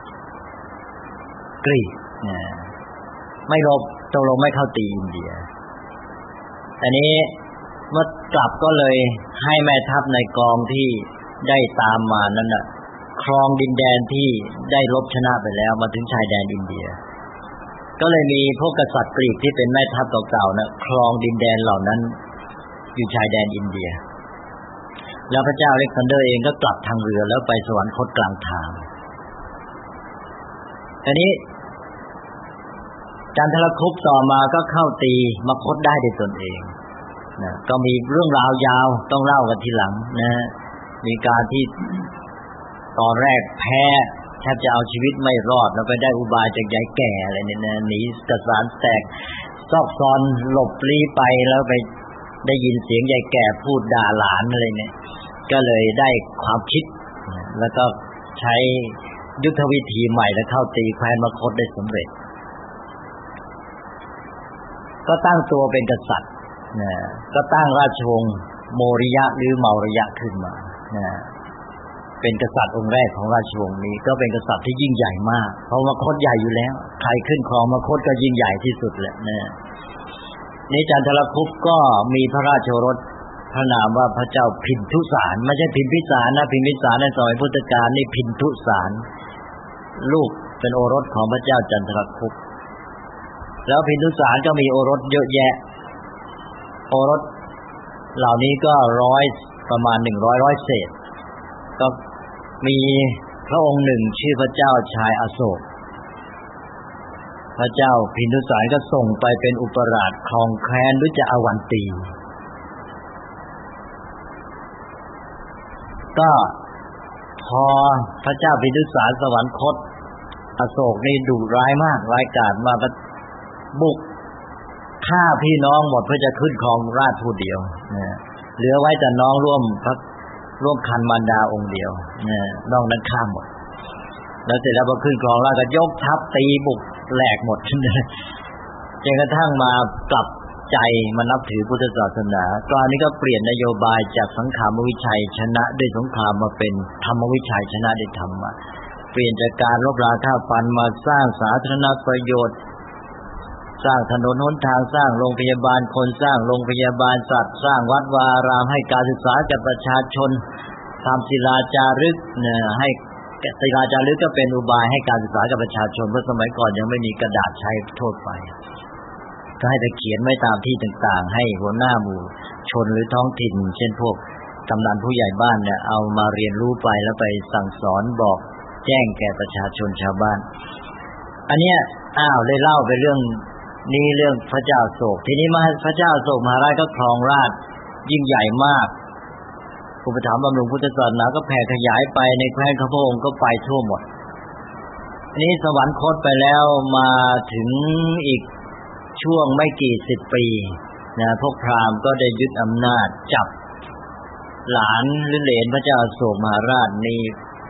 กรีกเนี่ยไม่รบตกลงไม่เข้าตีอินเดียอันนี้เมื่อกลับก็เลยให้แม่ทัพในกองที่ได้ตามมานั้นน่ะครองดินแดนที่ได้รบชนะไปแล้วมาถึงชายแดนอินเดียก็เลยมีพวกกษัตริย์กรีกที่เป็นแม่ทัพเก่าๆนะครองดินแดนเหล่านั้นอยู่ชายแดนอินเดียแล้วพระเจ้าอเล็กซานเดอร์เองก็กลับทางเรือแล้วไปสวรรคตกลางทางอันนี้จันทรคุปต่อมาก็เข้าตีมคธได้ด้วยตนเองนะก็มีเรื่องราวยาวต้องเล่ากันทีหลังนะมีการที่ตอนแรกแพ้แทบจะเอาชีวิตไม่รอดแล้วไปได้อุบายจากยายแก่อะไรเนี่ยนะหนีกระสานแตกซอกซอนหลบลี้ไปแล้วไปได้ยินเสียงยายแก่พูดด่าหลานอะไรเนี่ยก็เลยได้ความคิดแล้วก็ใช้ยุทธวิธีใหม่แล้วเข้าตีแคว้นมคธได้สำเร็จก็ตั้งตัวเป็นกษัตริย์นะก็ตั้งราชวงศ์โมริยะหรือเมาริยะขึ้นมานะเป็นกษัตริย์องค์แรกของราชวงศ์นี้ก็เป็นกษัตริย์ที่ยิ่งใหญ่มากเพราะมคธใหญ่อยู่แล้วใครขึ้นครองมคธก็ยิ่งใหญ่ที่สุดแหละนะนี่จันทรคุปก็มีพระราชโอรสพระนามว่าพระเจ้าพินทุสารไม่ใช่พิมพิสารนะพิมพิสารในสมัยพุทธกาลนี่พินทุสารลูกเป็นโอรสของพระเจ้าจันทรคุปแล้วพินทุสารก็มีโอรสเยอะแยะโอรสเหล่านี้ก็ร้อยประมาณหนึ่งร้อยร้อยเศษก็มีพระองค์หนึ่งชื่อพระเจ้าชายอโศกพระเจ้าพินทุสารก็ส่งไปเป็นอุปราชครองแคว้นดุจอวันตีก็พอพระเจ้าพินทุสารสวรรคตอโศกนี่ดุร้ายมากร้ายกาจมากก็บุกฆ่าพี่น้องหมดเพื่อจะขึ้นครองราชย์ผู้เดียวนะเหลือไว้แต่น้องร่วมพระร่วมคันมารดาองค์เดียวนะนอกนั้นฆ่าหมดแล้วเสร็จแล้วพอขึ้นครองราชย์ก็ยกทัพตีบุกแหลกหมดจนกระทั่งมากลับใจมานับถือพุทธศาสนาตอนนี้ก็เปลี่ยนนโยบายจากสังขารวิชัยชนะด้วยสงครามมาเป็นธรรมวิชัยชนะด้วยธรรมะเปลี่ยนจากการรบราฆ่าฟันมาสร้างสาธารณประโยชน์สร้างถนนหนทางสร้างโรงพยาบาลคนสร้างโรงพยาบาลสัตว์สร้างวัดวาอารามให้การศึกษาแก่ประชาชนทำศิลาจารึกเนี่ยให้ศิลาจารึกก็เป็นอุบายให้การศึกษากับประชาชนเพราะสมัยก่อนยังไม่มีกระดาษใช้โทษไปก็ให้ไปเขียนไว้ตามที่ต่างๆให้หัวหน้าหมู่ชนหรือท้องถิ่นเช่นพวกกำนันผู้ใหญ่บ้านเนี่ยเอามาเรียนรู้ไปแล้วไปสั่งสอนบอกแจ้งแก่ประชาชนชาวบ้านอันเนี้ยอ้าวเลยเล่าไปเรื่องนี่เรื่องพระเจ้าโศกทีนี้มาพระเจ้าโศกมหาราชก็ครองราชย์ยิ่งใหญ่มากอุปถัมภ์บำรุงพุทธศาสนาก็แผ่ขยายไปในแคว้นของพระองค์ก็ไปทั่วหมดอันนี้สวรรคตไปแล้วมาถึงอีกช่วงไม่กี่สิบปีนะพวกพราหมณ์ก็ได้ยึดอำนาจจับหลานหรือเหลนพระเจ้าอโศกมหาราชนี้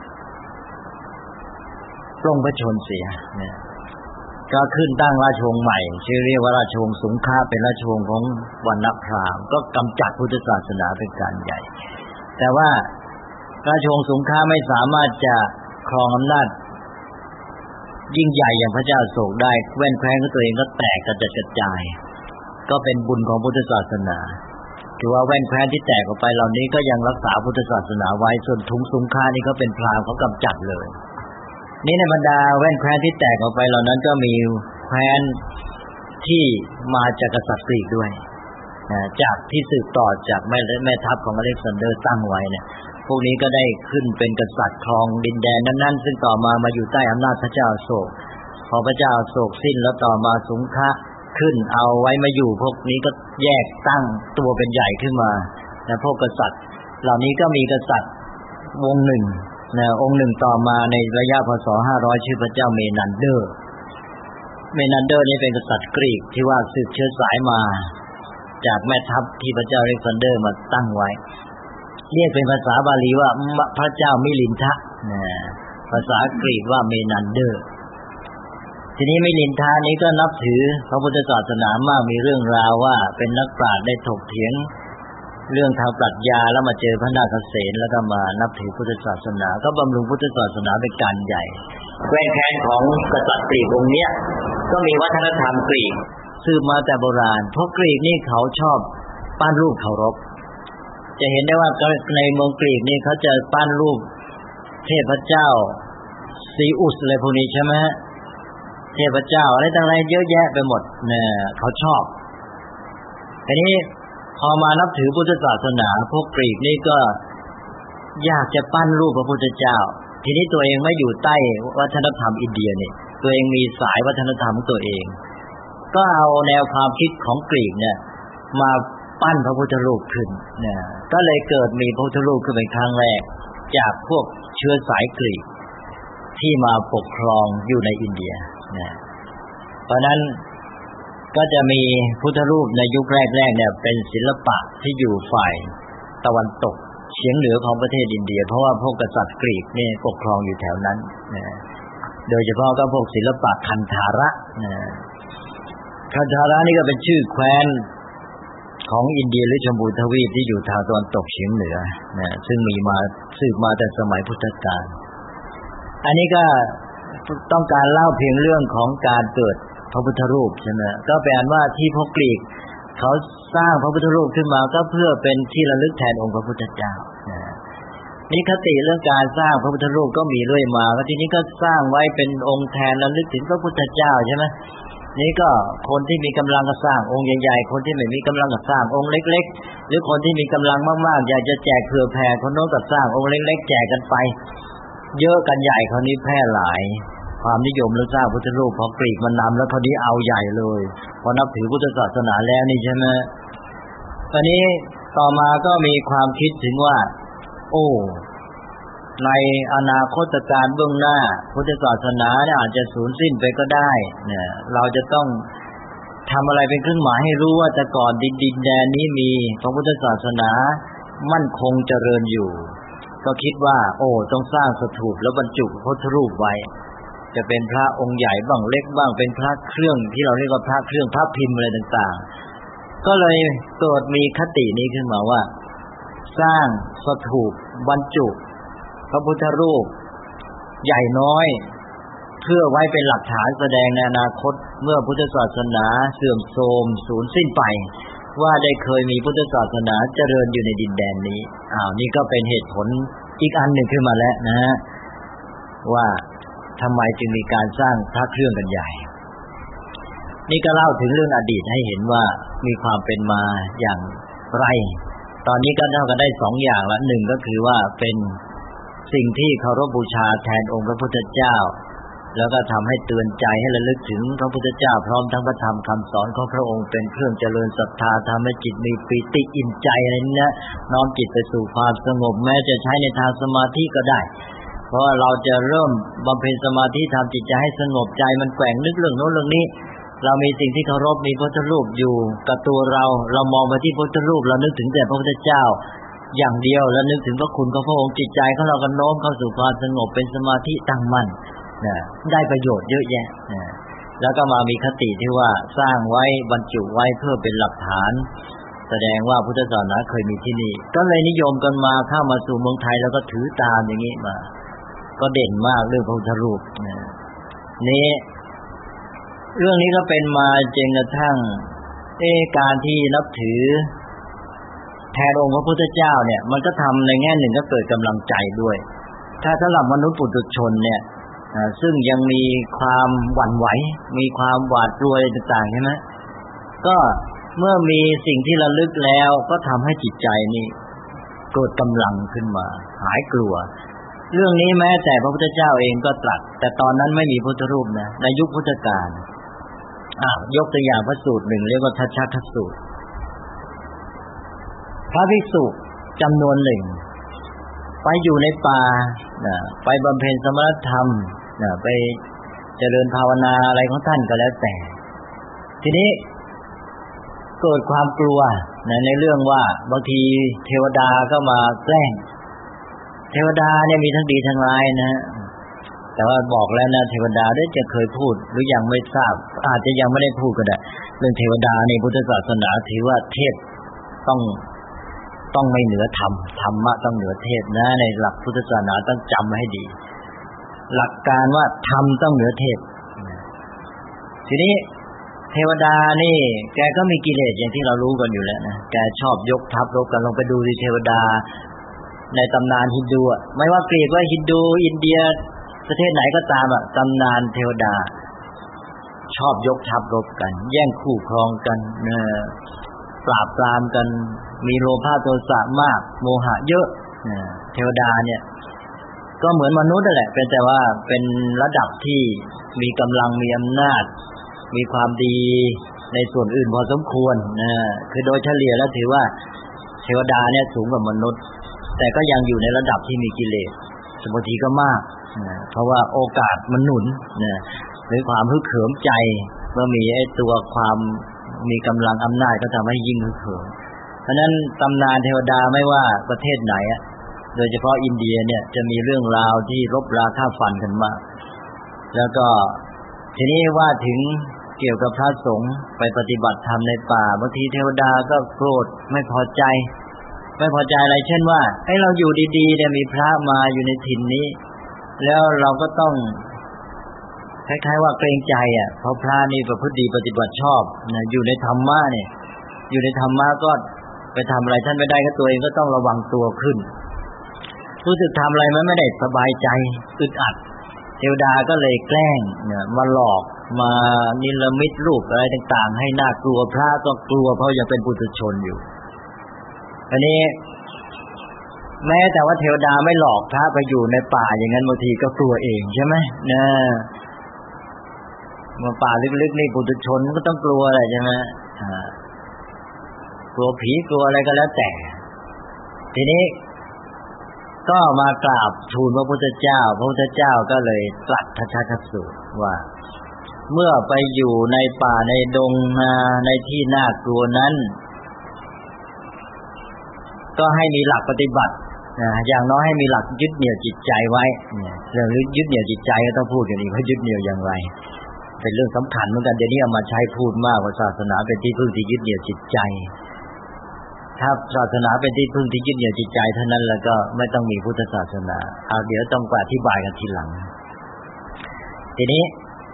ปลงพระชนเสียนะก็ขึ้นตั้งราชวงศ์ใหม่ชื่อเรียกว่าราชวงศ์สุงฆาเป็นราชวงศ์ของวรรณพราหมณ์ก็กำจัดพุทธศาสนาเป็นการใหญ่แต่ว่าราชวงศ์สุงฆาไม่สามารถจะครองอำนาจยิ่งใหญ่อย่างพระเจ้าอโศกได้แว่นแคว้นของตัวเองก็แตกกระจัดกระจายก็เป็นบุญของพุทธศาสนาถือว่าแว่นแคว้นที่แตกออกไปเหล่านี้ก็ยังรักษาพุทธศาสนาไว้ส่วนทุงสุงฆานี่ก็เป็นพราหมณ์เขากำจัดเลยนี่ในบรรดาแว่นแคว้นที่แตกออกไปเหล่านั้นก็มีแคว้นที่มาจากกษัตริย์กรีกด้วยนะจากที่สืบต่อจากแม่แม่ทัพของอเล็กซานเดอร์ตั้งไว้เนี่ยพวกนี้ก็ได้ขึ้นเป็นกษัตริย์ครองดินแดนนั้นๆซึ่งต่อมามาอยู่ใต้อำนาจพระเจ้าอโศกพอพระเจ้าอโศกสิ้นแล้วต่อมาสุงฆะขึ้นเอาไว้มาอยู่พวกนี้ก็แยกตั้งตัวเป็นใหญ่ขึ้นมาแต่พวกกษัตริย์เหล่านี้ก็มีกษัตริย์วงหนึ่งนะองค์หนึ่งต่อมาในระยะพศห้าร้อยชื่อพระเจ้าเมนันเดอร์เมนันเดอร์นี่เป็นกษัตริย์กรีกที่ว่าสืบเชื้อสายมาจากแม่ทัพที่พระเจ้าอเล็กซานเดอร์มาตั้งไว้เรียกเป็นภาษาบาลีว่าพระเจ้ามิลินทะนะภาษากรีกว่าเมนันเดอร์ทีนี้มิลินทะนี้ก็นับถือพระพุทธศาสนามากมีเรื่องราวว่าเป็นนักปราชญ์ได้ถกเถียงเรื่องทางปรัชญาแล้วมาเจอพระนาคเษนแล้วก็มานับถือพุทธศาสนาก็บำรุงพุทธศาสนาเป็นการใหญ่แคว้นแคว้นของกษัตริย์กรีกองค์เนี้ยก็มีวัฒนธรรมกรีกสืบมาแต่โบราณเพราะกรีกนี่เขาชอบปั้นรูปเคารพจะเห็นได้ว่าในเมืองกรีกนี่เขาจะปั้นรูปเทพเจ้าซีอุสอะไรพวกนี้ใช่ไหมเทพเจ้าอะไรต่างๆเยอะแยะไปหมดเนี่ยเขาชอบทีนี้พอมานับถือพุทธศาสนาพวกกรีกนี่ก็อยากจะปั้นรูปพระพุทธเจ้าทีนี้ตัวเองไม่อยู่ใต้วัฒนธรรมอินเดียนี่ตัวเองมีสายวัฒนธรรมของตัวเองก็เอาแนวความคิดของกรีกเนี่ยมาปั้นพระพุทธรูปขึ้นเนี่ยก็เลยเกิดมีพระพุทธรูปขึ้นเป็นครั้งแรกจากพวกเชื้อสายกรีกที่มาปกครองอยู่ในอินเดียเนี่ยเพราะนั้นก็จะมีพุทธรูปในยุคแรกๆเนี่ยเป็นศิลปะที่อยู่ฝ่ายตะวันตกเฉียงเหนือของประเทศอินเดียเพราะว่าพวกกษัตริย์กรีกนี่ปกครองอยู่แถวนั้นนะโดยเฉพาะก็พวกศิลปะคันธาระนะคันธาระนี่ก็เป็นชื่อแคว้นของอินเดียหรือชมพูทวีปที่อยู่ทางตะวันตกเฉียงเหนือนะซึ่งมีมาสืบมาแต่สมัยพุทธกาลอันนี้ก็ต้องการเล่าเพียงเรื่องของการเกิดพระพุทธรูปใช่ไหมก็แปลว่าที่พวกกรีกเขาสร้างพระพุทธรูปขึ้นมาก็เพื่อเป็นที่ระลึกแทนองค์พระพุทธเจ้านี่คติเรื่องการสร้างพระพุทธรูปก็มีเรื่อยมาแล้วทีนี้ก็สร้างไว้เป็นองค์แทนระลึกถึงพระพุทธเจ้าใช่ไหมนี่ก็คนที่มีกำลังก็สร้างองค์ใหญ่ๆคนที่ไม่มีกำลังก็สร้างองค์เล็กๆหรือคนที่มีกำลังมากๆอยากจะแจกเผื่อแผ่คนโน้นก็สร้างองค์เล็กๆแจกกันไปเยอะกันใหญ่คราวนี้แพร่หลายความนิยมเรื่องสร้างพุทธรูปพอกรีกมันนำแล้วพอดีเอาใหญ่เลยพอนับถือพุทธศาสนาแล้วนี่ใช่ไหมตอนนี้ต่อมาก็มีความคิดถึงว่าโอ้ในอนาคตการเบื้องหน้าพุทธศาสนาเนี่ยอาจจะสูญสิ้นไปก็ได้เนี่ยเราจะต้องทำอะไรเป็นเครื่องหมายให้รู้ว่าแต่ก่อนดินดินแดนนี้มีพระพุทธศาสนามั่นคงเจริญอยู่ก็คิดว่าโอ้ต้องสร้างสถูปแล้วบรรจุพระพุทธรูปไว้จะเป็นพระองค์ใหญ่บ้างเล็กบ้างเป็นพระเครื่องที่เราเรียกว่าพระเครื่องพระพิมพ์อะไรต่างๆก็เลยเกิดมีคตินี้ขึ้นมาว่าสร้างสถูปบรรจุพระพุทธรูปใหญ่น้อยเพื่อไว้เป็นหลักฐานแสดงในอนาคตเมื่อพุทธศาสนาเสื่อมโทรมสูญสิ้นไปว่าได้เคยมีพุทธศาสนาเจริญอยู่ในดินแดนนี้อ้าวนี่ก็เป็นเหตุผลอีกอันหนึ่งขึ้นมาแล้วนะฮะว่าทำไมจึงมีการสร้างพระเครื่องกันใหญ่นี่ก็เล่าถึงเรื่องอดีตให้เห็นว่ามีความเป็นมาอย่างไรตอนนี้ก็เท่ากันได้สองอย่างละหนึ่งก็คือว่าเป็นสิ่งที่เคารพบูชาแทนองค์พระพุทธเจ้าแล้วก็ทำให้เตือนใจให้ระลึกถึงพระพุทธเจ้าพร้อมทั้งพระธรรมคำสอนของพระองค์เป็นเครื่องเจริญศรัทธาทำให้จิตมีปีติอิ่มใจอะไรนี้นะน้อมจิตไปสู่ความสงบแม้จะใช้ในทางสมาธิก็ได้เพราะว่าเราจะเริ่มบำเพ็ญสมาธิทำจิตใจให้สงบใจมันแกว่งนึกเรื่องโน้นเรื่องนี้เรามีสิ่งที่เคารพมีพระพุทธรูปอยู่กับตัวเราเรามองไปที่พระพุทธรูปเรานึกถึงแต่พระพุทธเจ้าอย่างเดียวแล้วนึกถึงพระคุณของพระองค์จิตใจของเราก็โน้มเข้าสู่ความสงบเป็นสมาธิตั้งมั่นนะได้ประโยชน์เยอะแยะนะแล้วก็มามีคติที่ว่าสร้างไว้บรรจุไว้เพื่อเป็นหลักฐานแสดงว่าพุทธศาสนาเคยมีที่นี่ก็เลยนิยมกันมาเข้ามาสู่เมืองไทยแล้วก็ถือตามอย่างนี้มาก็เด่นมากเรื่องพระพุทธรูปนะนี้เรื่องนี้ก็เป็นมาจนกระทั่งเอการที่นับถือแทนองค์พระพุทธเจ้าเนี่ยมันก็ทำในแง่หนึ่งก็เกิดกำลังใจด้วยถ้าสำหรับมนุษย์ปุถุชนเนี่ยซึ่งยังมีความหวั่นไหวมีความหวาดกลัวอะไรต่างๆใช่ไหมก็เมื่อมีสิ่งที่ระลึกแล้วก็ทำให้จิตใจนี่เกิดกำลังขึ้นมาหายกลัวเรื่องนี้แม้แต่พระพุทธเจ้าเองก็ตรัสแต่ตอนนั้นไม่มีพุทธรูปนะในยุคพุทธกาลอ่ะยกตัวอย่างพระสูตรหนึ่งเรียกว่าทัชชะสูตรพระภิกษุจำนวนหนึ่งไปอยู่ในป่านะไปบำเพ็ญสมณธรรมนะไปเจริญภาวนาอะไรของท่านก็แล้วแต่ทีนี้เกิดความกลัวนะในเรื่องว่าบางทีเทวดาก็มาแกล้งเทวดาเนี่ยมีทั้งดีทั้งร้ายนะแต่ว่าบอกแล้วนะเทวดาได้จะเคยพูดหรือยังไม่ทราบอาจจะยังไม่ได้พูดก็ได้เรื่องเทวดาในพุทธศาสนาถือว่าเทพต้องต้องไม่เหนือธรรมธรรมะต้องเหนือเทพนะในหลักพุทธศาสนาต้องจำให้ดีหลักการว่าธรรมต้องเหนือเทพทีนี้เทวดานี่แกก็มีกิเลสอย่างที่เรารู้กันอยู่แล้วนะแกชอบยกทัพรบกันลงไปดูที่เทวดาในตำนานฮินดูอ่ะไม่ว่ากรีกว่าฮินดูอินเดียประเทศไหนก็ตามอ่ะตำนานเทวดาชอบยกทัพรบกันแย่งคู่ครองกันนะปราบปรามกันมีโลภะโทสะมากโมหะเยอะนะเทวดาเนี่ยก็เหมือนมนุษย์นั่นแหละเป็นแต่ว่าเป็นระดับที่มีกำลังมีอำนาจมีความดีในส่วนอื่นพอสมควรนะคือโดยเฉลี่ยแล้วถือว่าเทวดาเนี่ยสูงกว่ามนุษย์แต่ก็ยังอยู่ในระดับที่มีกิเลสบางทีก็มากนะเพราะว่าโอกาสมันหนุนนะหรือความฮึกเหิมใจเมื่อมีไอ้ตัวความมีกำลังอำนาจก็ทำให้ยิ่งฮึกเหิมเพราะนั้นตำนานเทวดาไม่ว่าประเทศไหนอ่ะโดยเฉพาะอินเดียเนี่ยจะมีเรื่องราวที่รบราฆ่าฟันกันมากแล้วก็ทีนี้ว่าถึงเกี่ยวกับพระสงฆ์ไปปฏิบัติธรรมในป่าบางทีเทวดาก็โกรธไม่พอใจไม่พอใจอะไรเช่นว่าให้เราอยู่ดีๆเนี่ยมีพระมาอยู่ในถิ่นนี้แล้วเราก็ต้องคล้ายๆว่าเกรงใจอ่ะเพราะพระนี่ประพฤติดีปฏิบัติชอบนะอยู่ในธรรมะเนี่ยอยู่ในธรรมะก็ไปทำอะไรท่านไม่ได้ก็ตัวเองก็ต้องระวังตัวขึ้นรู้สึกทำอะไรมันไม่ได้สบายใจอึดอัดเทวดาก็เลยแกล้งเนี่ยมาหลอกมานิรมิตรูปอะไรต่างๆให้น่ากลัวพระก็กลัวเพราะยังเป็นปุถุชนอยู่อันนี้แม้แต่ว่าเทวดาไม่หลอกพระไปอยู่ในป่าอย่างนั้นบางทีก็กลัวเองใช่ไหมนะมาป่าลึกๆนี่ปุถุชนก็ต้องกลัวอะไรใช่ไหมอ่ากลัวผีกลัวอะไรก็แล้วแต่ทีนี้ก็มากราบทูลพระพุทธเจ้าพระพุทธเจ้าก็เลยตรัสทัชชะสูตรว่าเมื่อไปอยู่ในป่าในดงนาในที่น่ากลัวนั้นก็ให้มีหลักปฏิบัติอย่างน้อยให้มีหลักยึดเหนี่ยวจิตใจไว้เรื่องยึดเหนี่ยวจิตใจก็ต้องพูดกันอีกว่ายึดเหนี่ยวอย่างไรเป็นเรื่องสำคัญเหมือนกันเดี๋ยวนี้เอามาใช้พูดมากว่าศาสนาเป็นที่พึ่งที่ยึดเหนี่ยวจิตใจถ้าศาสนาเป็นที่พึ่งที่ยึดเหนี่ยวจิตใจเท่านั้นแล้วก็ไม่ต้องมีพุทธศาสนาเอาเดี๋ยวต้องอธิบายกันทีหลังทีนี้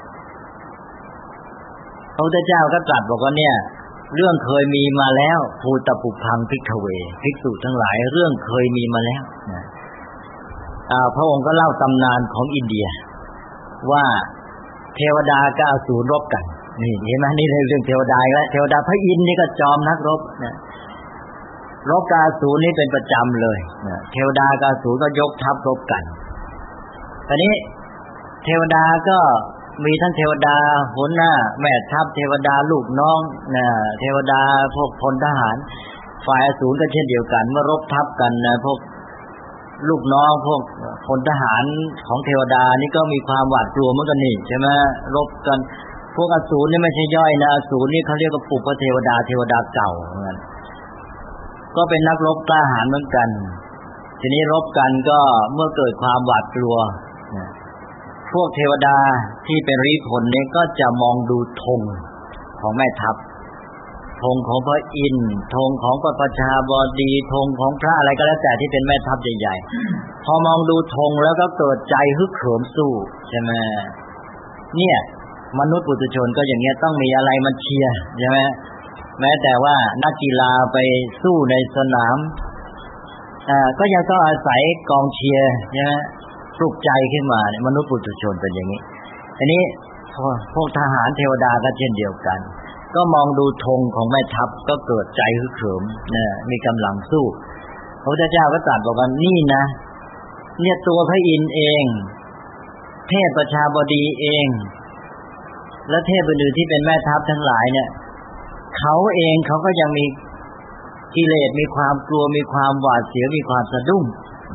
พระพุทธเจ้าก็ตรัสบอกว่าเนี่ยเรื่องเคยมีมาแล้วภูตปุพังภิกขเวภิกษุทั้งหลายเรื่องเคยมีมาแล้วนะอ่าพระองค์ก็เล่าตำนานของอินเดียว่าเทวดากับอสูรรบกันนี่เห็นไหมนี่เรื่องเทวดาแล้วเทวดาพระอินทร์นี่ก็จอมนักรบนะรบกับอสูรนี่เป็นประจำเลยนะเทวดากับอสูรก็ยกทัพรบกันตอนนี้เทวดาก็มีทั้งเทวดาหัวหน้าแม่ทัพเทวดาลูกน้องนะเทวดาพวกพลทหารฝ่ายอสูรก็เช่นเดียวกันเมื่อรบทัพกันนะพวกลูกน้องพวกพลทหารของเทวดานี่ก็มีความหวาดกลัวเหมือนกันนี่ใช่ไหมรบกันพวกอสูรนี่ไม่ใช่ย่อยนะอสูรนี่เขาเรียกว่าปุพเทวดาเทวดาเก่าเหมือนกันก็เป็นนักรบกล้าหาญเหมือนกันทีนี้รบกันก็เมื่อเกิดความหวาดกลัวพวกเทวดาที่เป็นฤทธิ์ผลนี้ก็จะมองดูธงของแม่ทัพธงของพระอินทร์ธงของพระประชาบดีธงของพระอะไรก็แล้วแต่ที่เป็นแม่ทัพใหญ่ๆพอมองดูธงแล้วก็เกิดใจฮึกเหิมสู้ใช่ไหมเนี่ยมนุษย์ปุถุชนก็อย่างเงี้ยต้องมีอะไรมาเชียร์ใช่ไหมแม้แต่ว่านักกีฬาไปสู้ในสนามอ่าก็ยังต้องอาศัยกองเชียร์ใช่ไหมปลุกใจขึ้นมาเนี่ยมนุษย์ปุถุชนเป็นอย่างนี้อันนี้พวกทหารเทวดาก็เช่นเดียวกันก็มองดูธงของแม่ทัพก็เกิดใจฮึกเหิมเนี่ยมีกำลังสู้พระพุทธเจ้าก็ตรัสบอกว่านี่นะเนี่ยตัวพระอินทร์เองเทพประชาบดีเองและเทพอื่นๆที่เป็นแม่ทัพทั้งหลายเนี่ยเขาเองเขาก็ยังมีกิเลสมีความกลัวมีความหวาดเสียวมีความสะดุ้ง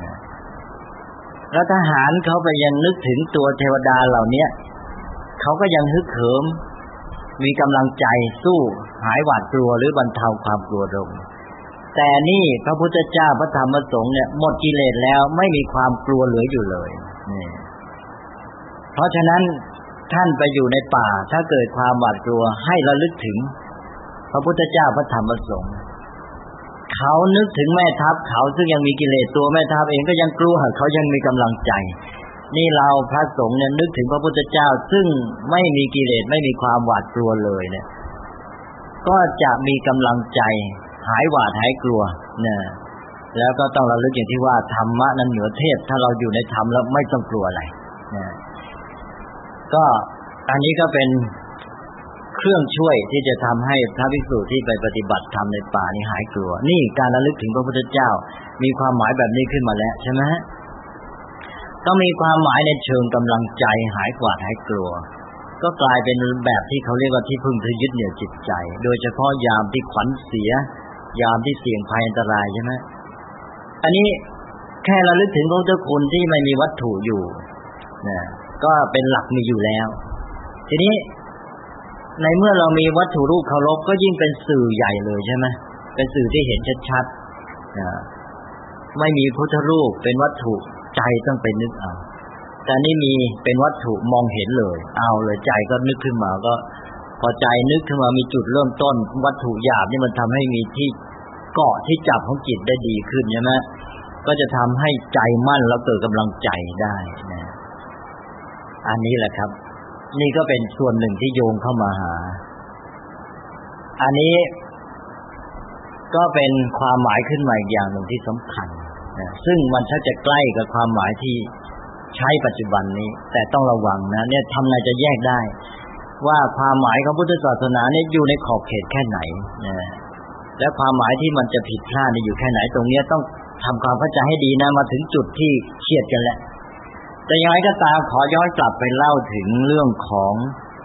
แล้วทหารเขาไปยังนึกถึงตัวเทวดาเหล่านี้เขาก็ยังฮึกเหิมมีกำลังใจสู้หายหวาดกลัวหรือบรรเทาความกลัวลงแต่นี่พระพุทธเจ้าพระธรรมพระสงฆ์เนี่ยหมดกิเลสแล้วไม่มีความกลัวเหลืออยู่เลยนี่เพราะฉะนั้นท่านไปอยู่ในป่าถ้าเกิดความหวาดกลัวให้ระลึกถึงพระพุทธเจ้าพระธรรมพระสงฆ์เขานึกถึงแม่ทัพเขาซึ่งยังมีกิเลสตัวแม่ทัพเองก็ยังกลัวเขายังมีกำลังใจนี่เราพระสงฆ์เนี่ยนึกถึงพระพุทธเจ้าซึ่งไม่มีกิเลสไม่มีความหวาดกลัวเลยเนี่ยก็จะมีกำลังใจหายหวาดหายกลัวเนี่ยแล้วก็ต้องระลึกอย่างที่ว่าธรรมะนั้นเหนือเทพถ้าเราอยู่ในธรรมแล้วไม่ต้องกลัวอะไรเนี่ยก็อันนี้ก็เป็นเครื่องช่วยที่จะทำให้พระภิกษุที่ไปปฏิบัติธรรมในป่านี้หายกลัวนี่การระลึกถึงพระพุทธเจ้ามีความหมายแบบนี้ขึ้นมาแล้วใช่ไหมต้องมีความหมายในเชิงกำลังใจหายหวาดหายกลัวก็กลายเป็นแบบที่เขาเรียกว่าที่พึ่งที่ยึดเหนี่ยวจิตใจโดยเฉพาะยามที่ขวัญเสียยามที่เสี่ยงภัยอันตรายใช่ไหมอันนี้แค่ระลึกถึงพระเจ้าคุณที่ไม่มีวัตถุอยู่นะก็เป็นหลักมีอยู่แล้วทีนี้ในเมื่อเรามีวัตถุรูปเคารพก็ยิ่งเป็นสื่อใหญ่เลยใช่ไหมเป็นสื่อที่เห็นชัดๆนะไม่มีพุทธรูปเป็นวัตถุใจต้องไปนึกเอาแต่นี่มีเป็นวัตถุมองเห็นเลยเอาเลยใจก็นึกขึ้นมาก็พอใจนึกขึ้นมามีจุดเริ่มต้นวัตถุหยาบนี่มันทำให้มีที่เกาะที่จับของจิตได้ดีขึ้นใช่ไหมก็จะทำให้ใจมั่นแล้วเกิดกำลังใจได้นะอันนี้แหละครับนี่ก็เป็นส่วนหนึ่งที่โยงเข้ามาหาอันนี้ก็เป็นความหมายขึ้นมาอีกอย่างหนึ่งที่สำคัญนะซึ่งมันชักจะใกล้กับความหมายที่ใช้ปัจจุบันนี้แต่ต้องระวังนะเนี่ยทำไงจะแยกได้ว่าความหมายของพุทธศาสนาเนี่ยอยู่ในขอบเขตแค่ไหนนะและความหมายที่มันจะผิดพลาดอยู่แค่ไหนตรงนี้ต้องทำความเข้าใจให้ดีนะมาถึงจุดที่เฉียดกันแล้วแต่อย่างไรก็ตามขอย้อนกลับไปเล่าถึงเรื่องของ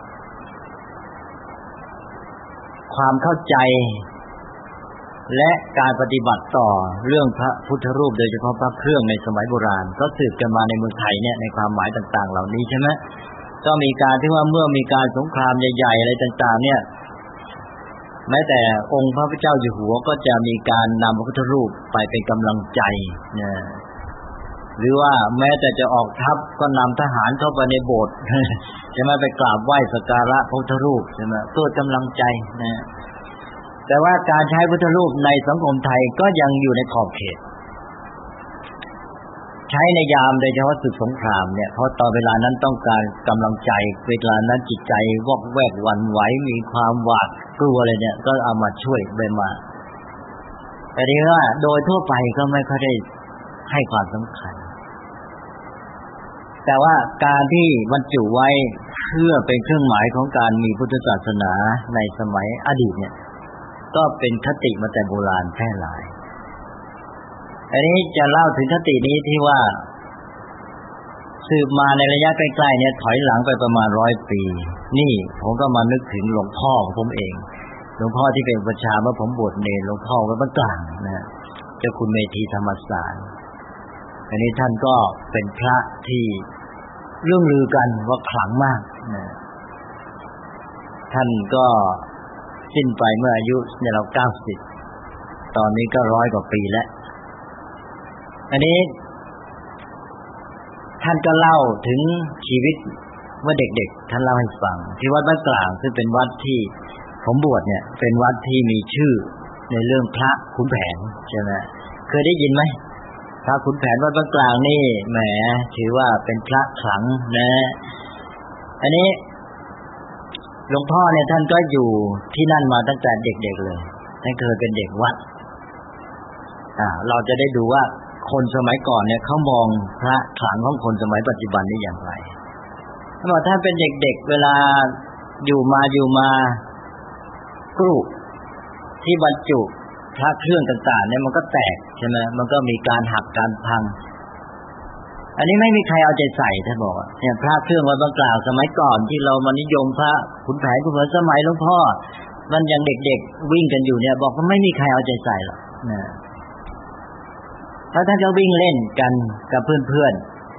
ความเข้าใจและการปฏิบัติต่อเรื่องพระพุทธรูปโดยเฉพาะพระเครื่องในสมัยโบราณก็สืบกันมาในเมืองไทยเนี่ยในความหมายต่างๆเหล่านี้ใช่ไหมก็มีการที่ว่าเมื่อมีการสงครามใหญ่ๆอะไรต่างๆเนี่ยแม้แต่องค์พระพุทธเจ้าอยู่หัวก็จะมีการนำพระพุทธรูปไปเป็นกำลังใจเนี่ยหรือว่าแม้แต่จะออกทัพก็นำทหารเข้าไปในโบสถ์ใช่ไหมไปกราบไหว้สักการะพระพุทธรูปใช่ไหมเพื่อกำลังใจนะแต่ว่าการใช้พุทธรูปในสังคมไทยก็ยังอยู่ในขอบเขตใช้ในยามโดยเฉพาะศึกสงครามเนี่ยเพราะตอนเวลานั้นต้องการกำลังใจเวลานั้นจิตใจวอกแวกหวั่นไหวมีความหวาดกลัวอะไรเนี่ยก็เอามาช่วยไปมาแต่ทีนี้ว่าโดยทั่วไปก็ไม่ค่อยได้ให้ความสำคัญแต่ว่าการที่บรรจุไว้เพื่อเป็นเครื่องหมายของการมีพุทธศาสนาในสมัยอดีตเนี่ยก็เป็นคติมาแต่โบราณแพร่หลายอันนี้จะเล่าถึงคตินี้ที่ว่าสืบมาในระยะใกล้ๆเนี่ยถอยหลังไปประมาณร้อยปีนี่ผมก็มานึกถึงหลวงพ่อของผมเองหลวงพ่อที่เป็นประชาเมื่อผมบวชเนรหลวงพ่อวัดบ้านกลางนะเจ้าคุณเมธีธรรมสารอันนี้ท่านก็เป็นพระที่เรื่องลือกันว่าขลังมากนะท่านก็สิ้นไปเมื่ออายุเนี่ยเราเก้าสิบตอนนี้ก็ร้อยกว่าปีแล้วอันนี้ท่านก็เล่าถึงชีวิตเมื่อเด็กๆท่านเล่าให้ฟังที่วัดบ้านกลางซึ่งเป็นวัดที่ผมบวชเนี่ยเป็นวัดที่มีชื่อในเรื่องพระขุนแผนใช่ไหมเคยได้ยินไหมพระขุนแผนวัดบ้านกลางนี่แหมถือว่าเป็นพระขลังนะอันนี้หลวงพ่อเนี่ยท่านก็อยู่ที่นั่นมาตั้งแต่เด็กๆเลยท่านเคยเป็นเด็กวัดอ่าเราจะได้ดูว่าคนสมัยก่อนเนี่ยเขามองพระขลังของคนสมัยปัจจุบันนี่อย่างไรถ้าบอกท่านเป็นเด็กๆเวลาอยู่มาอยู่มากรุที่บรรจุพระเครื่องต่างๆเนี่ยมันก็แตกใช่ไหมมันก็มีการหักการพังอันนี้ไม่มีใครเอาใจใส่ท่านบอกเนี่ยพระเครื่องวัดบางกล่าวสมัยก่อนที่เรามานิยมพระขุนแผนขุนแผนสมัยหลวงพ่อมันยังเด็กๆวิ่งกันอยู่เนี่ยบอกว่าไม่มีใครเอาใจใส่หรอกนะแล้วท่านก็วิ่งเล่นกันกับเพื่อน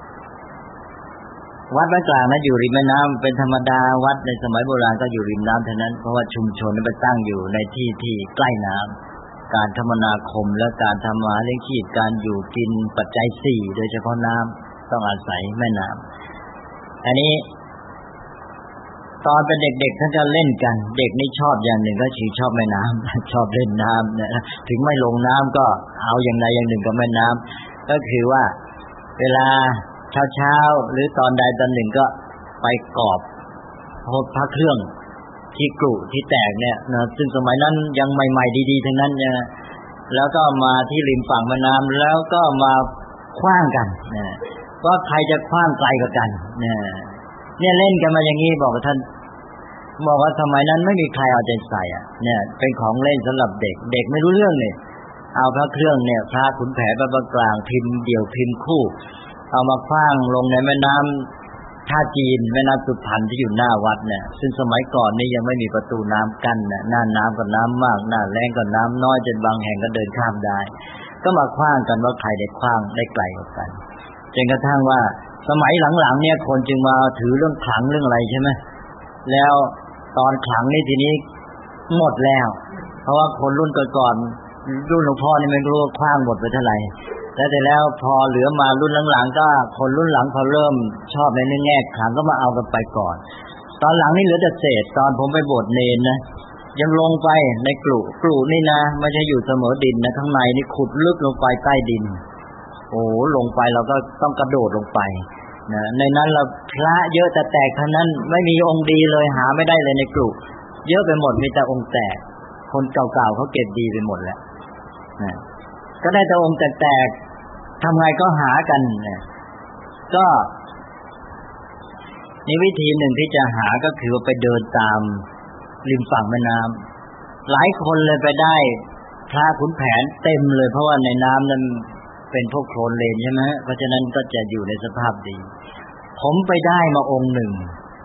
ๆวัดบางกล่าวนะอยู่ริมแม่น้ำเป็นธรรมดาวัดในสมัยโบราณก็อยู่ริมน้ำเท่านั้นเพราะว่าชุมชนนั้นไปตั้งอยู่ในที่ที่ใกล้น้ำการคมนาคมและการทำมาหาเลี้ยงชีพการอยู่กินปัจจัยสี่โดยเฉพาะน้ำต้องอาศัยแม่น้ำอันนี้ตอนเป็นเด็กๆท่านจะเล่นกันเด็กนี่ชอบอย่างหนึ่งก็คือชอบแม่น้ำชอบเล่นน้ำนะถึงไม่ลงน้ำก็เอาอย่างใดอย่างหนึ่งกับแม่น้ำก็คือว่าเวลาเช้าๆหรือตอนใดตอนหนึ่งก็ไปกอบพระเครื่องที่กรุที่แตกเนี่ยนะซึ่งสมัยนั้นยังใหม่ๆดีๆทั้งนั้นนะแล้วก็มาที่ริมฝั่งแม่น้ำแล้วก็มาขว้างกันนะว่าใครจะขว้างไกลกว่ากันนะเนี่ยเล่นกันมาอย่างนี้บอกว่าท่านบอกว่าสมัยนั้นไม่มีใครเอาใจใส่อ่ะเนี่ยเป็นของเล่นสำหรับเด็กเด็กไม่รู้เรื่องเลยเอาพระเครื่องเนี่ยพระขุนแผนพระบางกลางพิมพ์เดี่ยวพิมพ์คู่เอามาขว้างลงในแม่น้ำท่าจีนแม่น้ำสุพรรณที่อยู่หน้าวัดเนี่ยซึ่งสมัยก่อนนี่ยังไม่มีประตูน้ำกั้นนะหน้าน้ำก็น้ำมากหน้าแล้งก็น้ำน้อยจนบางแห่งก็เดินข้ามได้ก็มาขว้างกันว่าใครได้ขว้างได้ไกลกว่ากันจนกระทั่งว่าสมัยหลังๆเนี่ยคนจึงมาถือเรื่องขลังเรื่องอะไรใช่ไหมแล้วตอนขลังนี่ทีนี้หมดแล้วเพราะว่าคนรุ่นก่อนๆรุ่นหลวงพ่อนี่ไม่รู้ว่าขว้างหมดไปเท่าไหร่แล้วแต่แล้วพอเหลือมารุ่นหลังๆก็คนรุ่นหลังพอเริ่มชอบในแง่ขลังก็มาเอากันไปก่อนตอนหลังนี่เหลือแต่เศษตอนผมไปบวชเนรนะยังลงไปในกรุกรุนี่นะไม่ใช่อยู่เสมอดินนะข้างในนี่ขุดลึกลงไปใต้ดินโอ้ลงไปเราก็ต้องกระโดดลงไปนะในนั้นเราพระเยอะแต่แตกเท่านั้นไม่มีองค์ดีเลยหาไม่ได้เลยในกรุเยอะไปหมดมีแต่องค์แตกคนเก่าๆเขาเก็บดีไปหมดแล้วนะก็ได้แต่องค์แตกๆทำไงก็หากันนะก็นี่วิธีหนึ่งที่จะหาก็คือว่าไปเดินตามริมฝั่งแม่น้ำหลายคนเลยไปได้พระขุนแผนเต็มเลยเพราะว่าในน้ำนั้นเป็นพวกโคลนเลนใช่ไหมเพราะฉะนั้นก็จะอยู่ในสภาพดีผมไปได้มาองค์หนึ่ง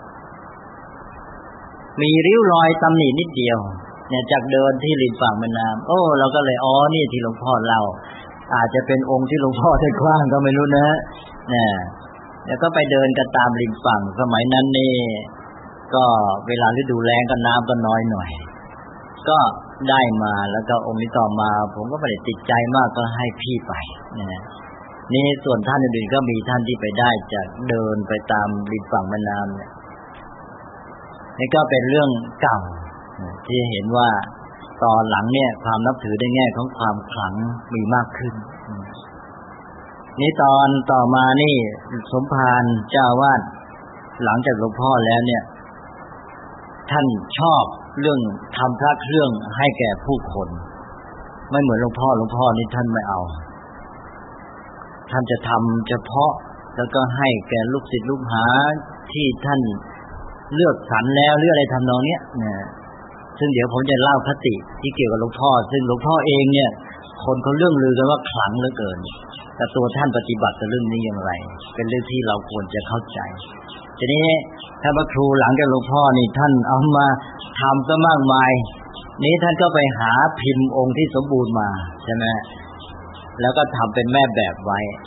มีริ้วรอยตำหนินิดเดียวเนี่ยจากเดินที่ริมฝั่งแม่น้ำโอ้เราก็เลยอ๋อนี่ที่หลวงพ่อเล่าอาจจะเป็นองค์ที่หลวงพ่อได้กว้างก็ไม่รู้นะเนี่ยแล้วก็ไปเดินกันตามริมฝั่งสมัยนั้นนี่ก็เวลาฤดูแล้งก็น้ำก็น้อยหน่อยก็ได้มาแล้วก็องค์นี้ต่อมาผมก็ไม่ได้ติดใจมากก็ให้พี่ไปนะนี่ส่วนท่านอื่นๆก็มีท่านที่ไปได้จากเดินไปตามริมฝั่งแม่น้ำเนี่ยนี่ก็เป็นเรื่องเก่าที่เห็นว่าตอนหลังเนี่ยความนับถือในแง่ของความขลังมีมากขึ้นนี่ตอนต่อมานี่สมภารเจ้าวาดหลังจากหลวงพ่อแล้วเนี่ยท่านชอบเรื่องทำพระเครื่องให้แก่ผู้คนไม่เหมือนหลวงพ่อหลวงพ่อนี่ท่านไม่เอาท่านจะทำเฉพาะแล้วก็ให้แก่ลูกศิษย์ลูกหาที่ท่านเลือกสรรแล้วหรืออะไรทำนองเนี้ยนะซึ่งเดี๋ยวผมจะเล่าคติที่เกี่ยวกับหลวงพ่อซึ่งหลวงพ่อเองเนี่ยคนเขาเรื่องลือกันว่าขลังเหลือเกินแต่ตัวท่านปฏิบัติกับเรื่องนี้อย่างไรเป็นเรื่องที่เราควรจะเข้าใจทีนี้ท่านพระครูหลังจากหลวงพ่อนี่ท่านเอามาทำซะมากมายนี้ท่านก็ไปหาพิมพ์องค์ที่สมบูรณ์มาใช่ไหมแล้วก็ทำเป็นแม่แบบไว้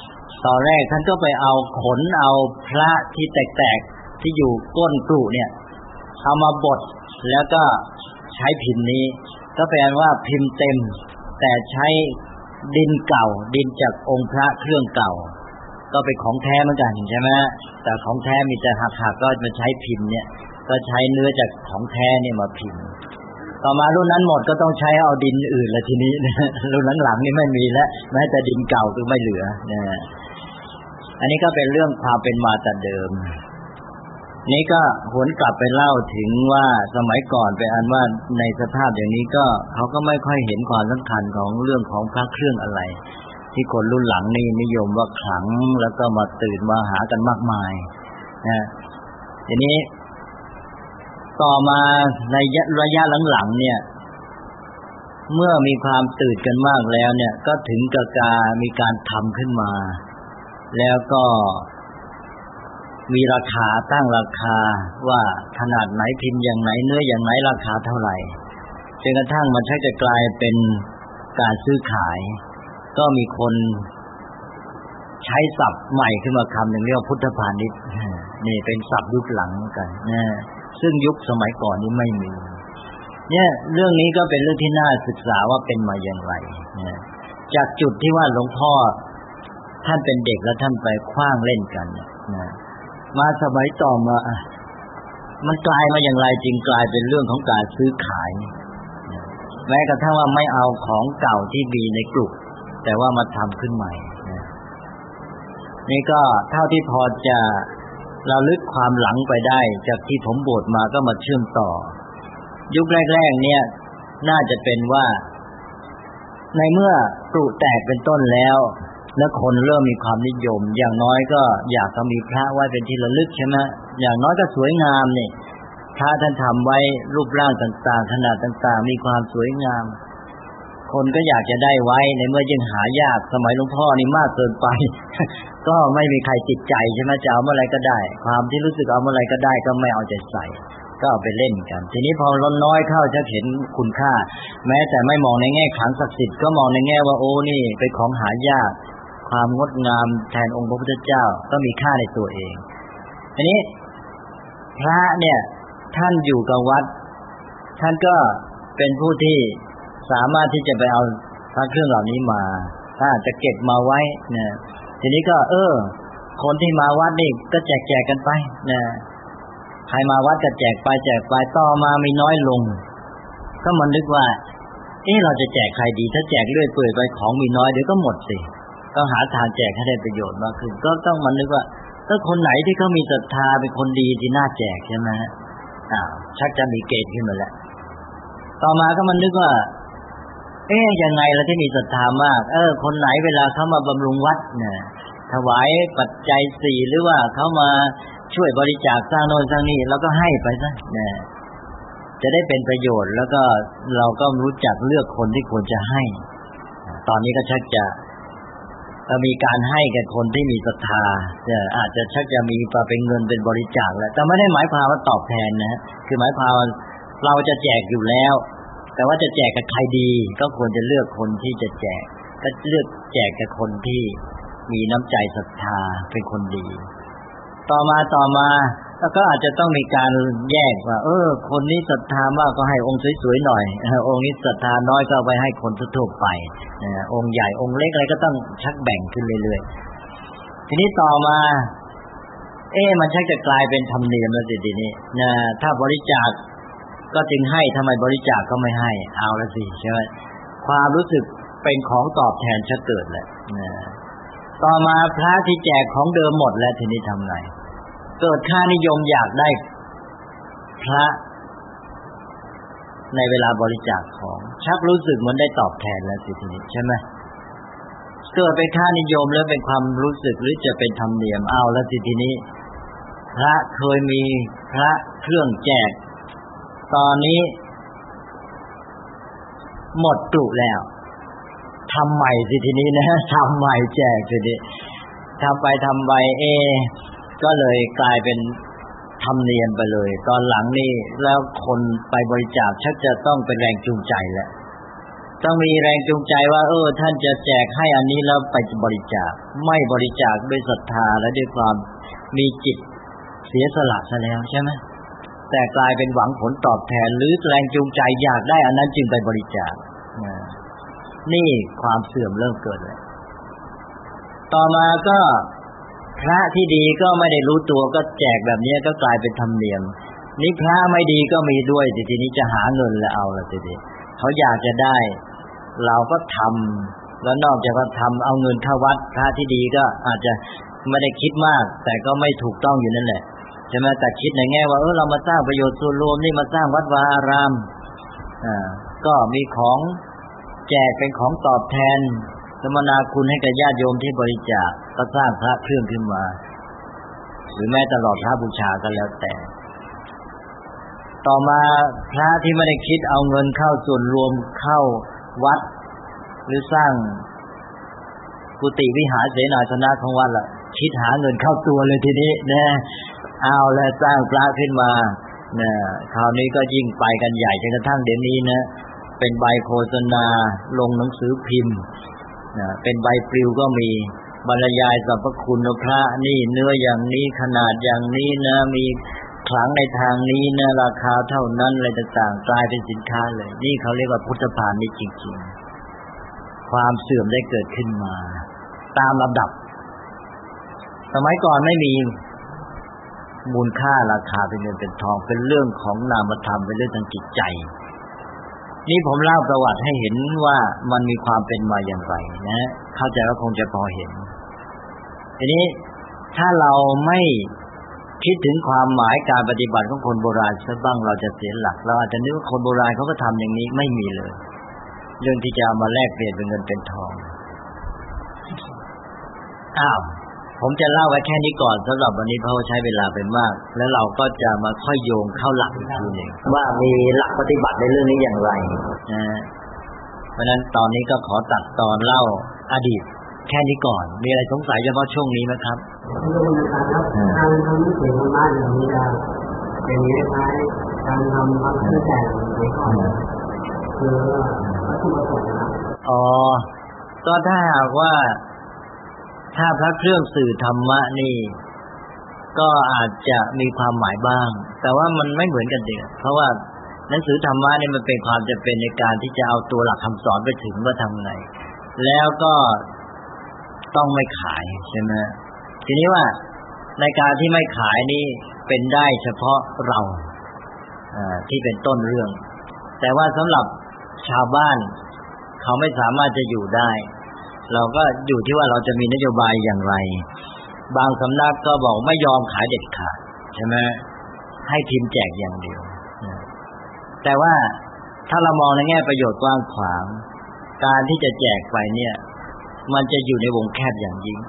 ตอนแรกท่านก็ไปเอาขนเอาพระที่แตกๆที่อยู่ก้นกรุเนี่ยเอามาบดแล้วก็ใช้พิมพ์นี้ก็แปลว่าพิมพ์เต็มแต่ใช้ดินเก่าดินจากองค์พระเครื่องเก่าก็เป็นของแท้เหมือนกันใช่ไหมแต่ของแท้มีแต่หักๆก็มาใช้พิมพ์เนี่ยก็ใช้เนื้อจากของแท้เนี่ยมาพิมพ์ต่อมารุ่นนั้นหมดก็ต้องใช้เอาดินอื่นแล้วทีนี้รุ่นหลังๆนี่ไม่มีแล้วแม้แต่ดินเก่าก็ไม่เหลือนะอันนี้ก็เป็นเรื่องความเป็นมาแต่เดิมนี่ก็หวนกลับไปเล่าถึงว่าสมัยก่อนเป็นอันว่าในสภาพอย่างนี้ก็เขาก็ไม่ค่อยเห็นความสำคัญของเรื่องของพระเครื่องอะไรที่คนรุ่นหลังนี่นิยมว่าขลังแล้วก็มาตื่นมาหากันมากมายนะทีนี้ต่อมาในระยะหลังๆเนี่ยเมื่อมีความตื่นกันมากแล้วเนี่ยก็ถึงกับการมีการทำขึ้นมาแล้วก็มีราคาตั้งราคาว่าขนาดไหนพิมพ์อย่างไหนเนื้ออย่างไหนราคาเท่าไหร่จนกระทั่งมันใช้จะกลายเป็นการซื้อขายก็มีคนใช้ศัพท์ใหม่ขึ้นมาคำหนึ่งเรียกว่าพุทธพาณิชย์นี่เป็นศัพท์ยุคหลังกันนะซึ่งยุคสมัยก่อนนี้ไม่มีเนี่ยเรื่องนี้ก็เป็นเรื่องที่น่าศึกษาว่าเป็นมาอย่างไรนะจากจุดที่ว่าหลวงพ่อท่านเป็นเด็กแล้วท่านไปขว้างเล่นกันนะมาสมัยต่อมามันกลายมาอย่างไรจึงกลายเป็นเรื่องของการซื้อขายแม้กระทั่งว่าไม่เอาของเก่าที่มีในกลุ่มแต่ว่ามาทำขึ้นใหม่นี่ก็เท่าที่พอจะระลึกความหลังไปได้จากที่ผมบวชมาก็มาเชื่อมต่อยุคแรกๆเนี่ยน่าจะเป็นว่าในเมื่อกลุ่มแตกเป็นต้นแล้วแล้วคนเริ่มมีความนิยมอย่างน้อยก็อยากจะมีพระไว้เป็นที่ระลึกใช่ไหมอย่างน้อยก็สวยงามนี่พระท่านทำไว้รูปร่างต่างๆขนาดต่างๆมีความสวยงามคนก็อยากจะได้ไว้ในเมื่อยิ่งหายากสมัยหลวงพ่อนี่มากเกินไป ก็ไม่มีใครติดใจใช่ไหมจะเอาเมื่อไรก็ได้ความที่รู้สึกเอาเมื่อไรก็ได้ก็ไม่เอาใจใส่ก็เอาไปเล่นกันทีนี้พอล้นน้อยเข้าจะเห็นคุณค่าแม้แต่ไม่มองในแง่ขลังศักดิ์สิทธิ์ก็มองในแง่ว่าโอ้นี่เป็นของหายากความงดงามแทนองค์พระพุทธเจ้าก็มีค่าในตัวเองทีนี้พระเนี่ยท่านอยู่กับวัดท่านก็เป็นผู้ที่สามารถที่จะไปเอาพระเครื่องเหล่านี้มาถ้าจะเก็บมาไว้นะทีนี้ก็เออคนที่มาวัดนี่ก็แจกแจกกันไปนะใครมาวัดก็แจกไปแจกไปต่อมามีน้อยลงก็มันนึกว่าเออเราจะแจกใครดีถ้าแจกเรื่อยเปื่อยไปของมีน้อยเดี๋ยวก็หมดสิก็หาทางแจกให้ได้ประโยชน์มากขึ้นก็ต้องมันนึกว่าถ้าคนไหนที่เขามีศรัทธาเป็นคนดีที่น่าแจกใช่ไหมอ้าวชักจะมีเกณฑ์ขึ้นมาแล้วต่อมาก็มันนึกว่าเอ๊ะยังไงล่ะที่มีศรัทธามากเออคนไหนเวลาเขามาบำรุงวัดเนี่ยถวายปัจจัยสี่หรือว่าเขามาช่วยบริจาคสร้างโน่นสร้างนี่แล้วก็ให้ไปซะเนี่ยจะได้เป็นประโยชน์แล้วก็เราก็รู้จักเลือกคนที่ควรจะให้ตอนนี้ก็ชักจะมีการให้แก่คนที่มีศรัทธาเนี่ยอาจจะชักจะมีเป็นเงินเป็นบริจาคแล้วแต่ไม่ได้หมายความว่าตอบแทนนะคือหมายความว่าเราจะแจกอยู่แล้วแต่ว่าจะแจกกับใครดีก็ควรจะเลือกคนที่จะแจกก็เลือกแจกกับคนที่มีน้ำใจศรัทธาเป็นคนดีต่อมาต่อมาแล้วก็อาจจะต้องมีการแยกว่าเออคนนี้ศรัทธามากก็ให้องค์สวยๆหน่อยองค์นี้ศรัทธาน้อยก็ไปให้คนทั่วไปองค์ใหญ่องค์เล็กอะไรก็ต้องชักแบ่งขึ้นเรื่อยๆทีนี้ต่อมาเอ๊ะมันชักจะกลายเป็นธรรมเนียมแล้วสิทีนี้นะถ้าบริจาคก็จึงให้ทำไมบริจาคก็ไม่ให้เอาละสิใช่ไหมความรู้สึกเป็นของตอบแทนชักเกิดแหละนะต่อมาพระที่แจกของเดิมหมดแล้วทีนี้ทำไงเกิดค่านิยมอยากได้พระในเวลาบริจาคของชักรู้สึกเหมือนได้ตอบแทนแล้วสิทีนี้ใช่ไหมเกิดเป็นค่านิยมแล้วเป็นความรู้สึกหรือจะเป็นธรรมเนียมเอาแล้วสิทีนี้พระเคยมีพระเครื่องแจกตอนนี้หมดกลุ่มแล้วทำใหม่สิทีนี้นะทำใหม่แจกสิทีทำไปทำไปเอก็เลยกลายเป็นธรรมเนียมไปเลยตอนหลังนี่แล้วคนไปบริจาคชักจะต้องเป็นแรงจูงใจแหละต้องมีแรงจูงใจว่าเออท่านจะแจกให้อันนี้แล้วไปบริจาคไม่บริจาคด้วยศรัทธาและด้วยความมีจิตเสียสละซะแล้วใช่ไหมแต่กลายเป็นหวังผลตอบแทนหรือแรงจูงใจอยากได้อันนั้นจึงไปบริจาคนี่ความเสื่อมเริ่มเกิดเลยต่อมาก็พระที่ดีก็ไม่ได้รู้ตัวก็แจกแบบนี้ก็กลายเป็นธรรมเนียมนี่พระไม่ดีก็มีด้วยทีนี้จะหาเงินแล้วเอาละทีนี้เขาอยากจะได้เราก็ทำแล้วนอกจากว่าทำเอาเงินเข้าวัดพระที่ดีก็อาจจะไม่ได้คิดมากแต่ก็ไม่ถูกต้องอยู่นั่นแหละใช่ไหมแต่คิดในแง่ว่าเออเรามาสร้างประโยชน์ส่วนรวมนี่มาสร้างวัดวาอารามอ่าก็มีของแจกเป็นของตอบแทนสมนาคุณให้กับญาติโยมที่บริจาคก็สร้างพระเครื่องขึ้นมาหรือแม้ตลอดพระบูชาก็แล้วแต่ต่อมาพระที่ไม่ได้คิดเอาเงินเข้าส่วนรวมเข้าวัดหรือสร้างกุฏิวิหารเสนาสนะของวัดล่ะคิดหาเงินเข้าตัวเลยทีนี้นะเอาแล้วสร้างพระขึ้นมานะคราวนี้ก็ยิ่งไปกันใหญ่จนกระทั่งเดี๋ยวนี้นะเป็นใบโฆษณาลงหนังสือพิมพ์นะเป็นใบปลิวก็มีบรรยายสรรพคุณพระนี่เนื้ออย่างนี้ขนาดอย่างนี้นะมีขลังในทางนี้นะราคาเท่านั้นอะไรต่างๆกลายเป็นสินค้าเลยนี่เขาเรียกว่าพุทธพาณิชย์จริงๆความเสื่อมได้เกิดขึ้นมาตามลำดับสมัยก่อนไม่มีมูลค่าราคาเป็นเงินเป็นทองเป็นเรื่องของนามธรรมเป็นเรื่องทางจิตใจนี่ผมเล่าประวัติให้เห็นว่ามันมีความเป็นมาอย่างไรนะเข้าใจว่าคงจะพอเห็นทีนี้ถ้าเราไม่คิดถึงความหมายการปฏิบัติของคนโบราณซะบ้างเราจะเสียหลักเราอาจจะนึกว่าคนโบราณเขาก็ทำอย่างนี้ไม่มีเลยเรื่องที่จะเอามาแลกเปลี่ยนเป็นเงินเป็นทองอ้าวผมจะเล่าไว้แค่นี้ก่อนสำหรับวันนี้เพราะใช้เวลาไปมากแล้วเราก็จะมาค่อยโยงเข้าหลักอีกทีหนึ่งว่ามีหลักปฏิบัติในเรื่องนี้อย่างไรนะเพราะฉะนั้นตอนนี้ก็ขอตัดตอนเล่าอดีตแค่นี้ก่อนมีอะไรสงสัยเฉพาะช่วงนี้ไหมครับการทำเสียงบ้านอย่างนี้เป็นยังไงการทำวัดที่แต่งในก่อนคือวัตถุประสงค์นะอ๋อก็ถ้าหากว่าถ้าพระเครื่องสื่อธรรมะนี่ก็อาจจะมีความหมายบ้างแต่ว่ามันไม่เหมือนกันเด็กเพราะว่าหนังสือธรรมะนี่มันเป็นความจำเป็นในการที่จะเอาตัวหลักคำสอนไปถึงว่าทำไงแล้วก็ต้องไม่ขายใช่ไหมทีนี้ว่าในการที่ไม่ขายนี่เป็นได้เฉพาะเราที่เป็นต้นเรื่องแต่ว่าสำหรับชาวบ้านเขาไม่สามารถจะอยู่ได้เราก็อยู่ที่ว่าเราจะมีนโยบายอย่างไรบางสำนักก็บอกไม่ยอมขายเด็ดขาดใช่ไหมให้พิมพ์แจกอย่างเดียวแต่ว่าถ้าเรามองในแง่ประโยชน์กว้างขวางการที่จะแจกไปเนี่ยมันจะอยู่ในวงแคบอย่างยิ่ง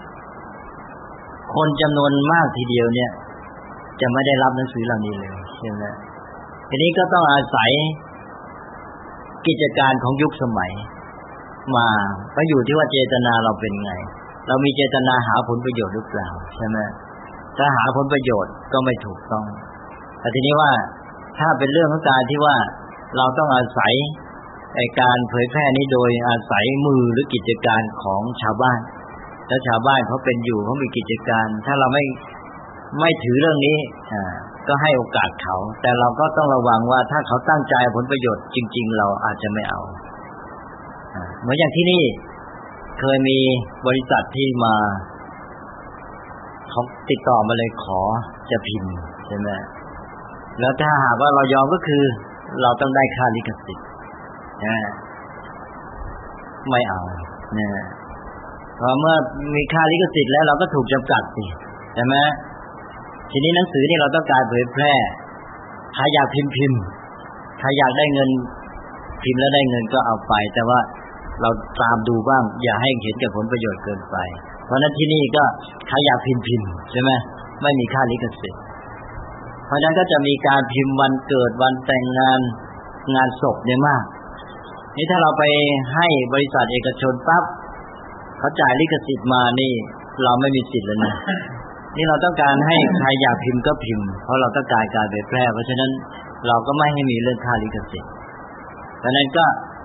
คนจำนวนมากทีเดียวเนี่ยจะไม่ได้รับหนังสือเหล่านี้เลยใช่ไหมทีนี้ก็ต้องอาศัยกิจการของยุคสมัยมาก็อยู่ที่ว่าเจตนาเราเป็นไงเรามีเจตนาหาผลประโยชน์หรือเปล่าใช่ไหมถ้าหาผลประโยชน์ก็ไม่ถูกต้องแต่ทีนี้ว่าถ้าเป็นเรื่องของการที่ว่าเราต้องอาศัยไอ้การเผยแพร่นี้โดยอาศัยมือหรือกิจการของชาวบ้านแล้วชาวบ้านเขาเป็นอยู่เขามีกิจการถ้าเราไม่ไม่ถือเรื่องนี้อ่าก็ให้โอกาสเขาแต่เราก็ต้องระวังว่าถ้าเขาตั้งใจผลประโยชน์จริงๆเราอาจจะไม่เอาเหมือนอย่างที่นี่เคยมีบริษัทที่มาเขาติดต่อมาเลยขอจะพิมพ์ใช่ไหมแล้วถ้าหากว่าเรายอมก็คือเราต้องได้ค่าลิขสิทธิ์นะไม่เอานะเพราะเมื่อมีค่าลิขสิทธิ์แล้วเราก็ถูกจำกัดสิใช่ไหมทีนี้หนังสือนี่เราต้องการเผยแพร่ใครอยากพิมพ์พิมพ์ใครอยากได้เงินพิมพ์แล้วได้เงินก็เอาไปแต่ว่าเราตามดูบ้างอย่าให้เห็นแก่ผลประโยชน์เกินไปเพราะนั้นที่นี่ก็ใครอยากพิมพ์พิมพ์ใช่ไหมไม่มีค่าลิขสิทธิ์เพราะนั้นก็จะมีการพิมพ์วันเกิดวันแต่งงานงานศพเนี่ยมากนี่ถ้าเราไปให้บริษัทเอกชนปั๊บเขาจ่ายลิขสิทธิ์มานี่เราไม่มีสิทธิ์แล้วนะนี่เราต้องการให้ใครอยากพิมพ์ก็พิมพ์เพราะเราต้องการการเผยแพร่เพราะฉะนั้นเราก็ไม่ให้มีเรื่องค่าลิขสิทธิ์เพราะนั้นก็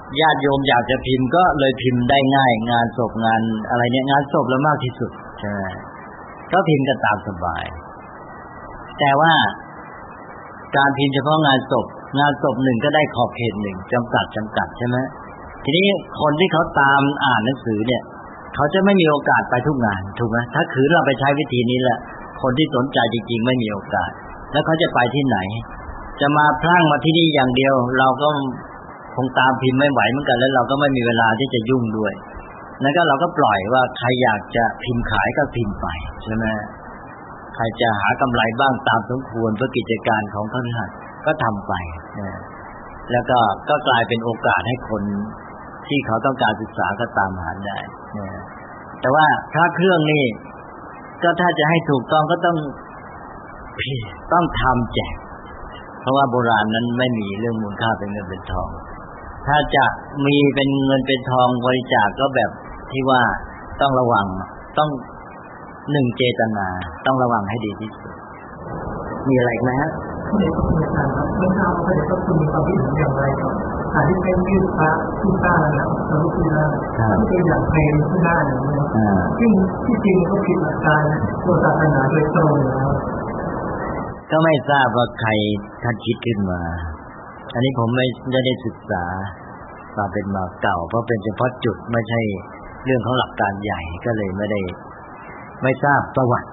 ญาติโยมอยากจะพิมพ์ก็เลยพิมพ์ได้ง่ายงานศพงานอะไรเนี่ยงานศพแล้วมากที่สุดใช่ไหมก็พิมพ์กันตามสบายแต่ว่าการพิมพ์เฉพาะงานศพงานศพหนึ่งก็ได้ขอบเขตหนึ่งจำกัดจำกัดใช่ไหมทีนี้คนที่เขาตามอ่านหนังสือเนี่ยเขาจะไม่มีโอกาสไปทุกงานถูกไหมถ้าขืนเราไปใช้วิธีนี้แหละคนที่สนใจจริงๆไม่มีโอกาสแล้วเขาจะไปที่ไหนจะมาพลั่งมาที่นี่อย่างเดียวเราก็คงตามพิมพ์ไม่ไหวเหมือนกันแล้วเราก็ไม่มีเวลาที่จะยุ่งด้วยแล้วก็เราก็ปล่อยว่าใครอยากจะพิมพ์ขายก็พิมพ์ไปใช่ไหมใครจะหากำไรบ้างตามสมควรเพื่อกิจการของเขาก็ทำไปนะแล้วก็ก็กลายเป็นโอกาสให้คนที่เขาต้องการศึกษาก็ตามหาได้นะแต่ว่าถ้าเครื่องนี่ก็ถ้าจะให้ถูกต้องก็ต้องต้องทำแจกเพราะว่าโบราณนั้นไม่มีเรื่องมูลค่าเป็นเงินเป็นทองถ้าจะมีเป็นเงินเป็นทองบริจาคก็แบบที่ว่าต้องระวังต้องหนึ่งเจตนาต้องระวังให้ดีที่สุดมีอะไรไหมฮะเด็กคุณอาจารย์ครับไม่ทราบว่าเด็กก็คุณมีความคิดเห็นอย่างไรครับการที่เป็นยื่นพระขึ้นหน้าแล้วสรุปขึ้นหน้าที่เป็นอย่างเพลงขึ้นหน้าอย่างนี้ซึ่งที่จริงก็ผิดหลักการตัวศาสนาโดยตรงแล้วก็ไม่ทราบว่าใครท่านคิดขึ้นมาอันนี้ผมไม่ได้ศึกษามาเป็นมาเก่าเพราะเป็นเฉพาะจุดไม่ใช่เรื่องของหลักการใหญ่ก็เลยไม่ได้ไม่ทราบประวัติ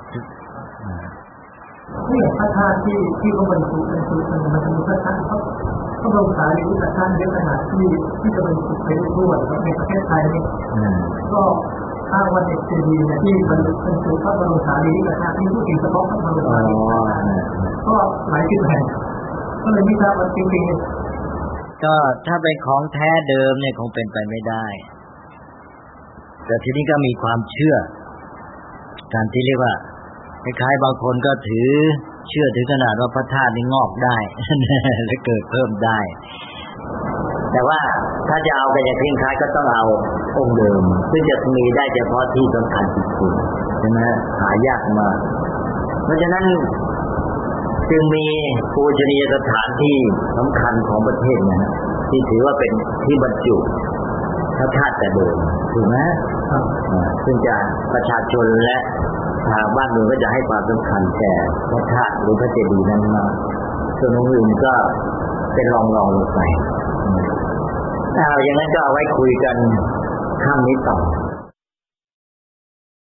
นี่พระธาตุที่ที่เขาบรรจุบรรจุมันมันมีพระธาตุเขาเขาลงสายในพระธาตุเยอะขนาดที่ที่จะบรรจุไปทั่วในประเทศไทยนี่ก็ถ้าวันเอกซีดีเนี่ยที่บรรจุบรรจุพระบรมสารีริกธาตุที่พูดถึงเฉพาะพระบรมสารีริกธาตุก็หลายสิบแห่งก็เลยไม่ทราบว่าจริงๆก็ถ้าเป็นของแท้เดิมเนี่ยคงเป็นไปไม่ได้แต่ทีนี้ก็มีความเชื่อการที่เรียกว่าคล้ายๆบางคนก็ถือเชื่อถึงขนาดว่าพระธาตุนี่งอกได้และเกิดเพิ่มได้แต่ว่าถ้าจะเอาไปอย่างเคร่งครัดก็ต้องเอาองค์เดิมซึ่งจะมีได้เฉพาะที่สำคัญจริงๆใช่ไหมหายากมากเพราะฉะนั้นจึงมีปูชนียสถานที่สำคัญของประเทศนะที่ถือว่าเป็นที่บรรจุพระธาตุแต่เดิมถูกไหมซึ่งจะประชาชนและทางบ้านเมืองก็จะให้ความสำคัญแก่พระธาตุหรือพระเจดีย์นั้นมากส่วนอื่นก็เป็นรองรองลงไปเอาอย่างนั้นก็เอาไว้คุยกันข้ามนี้ต่อ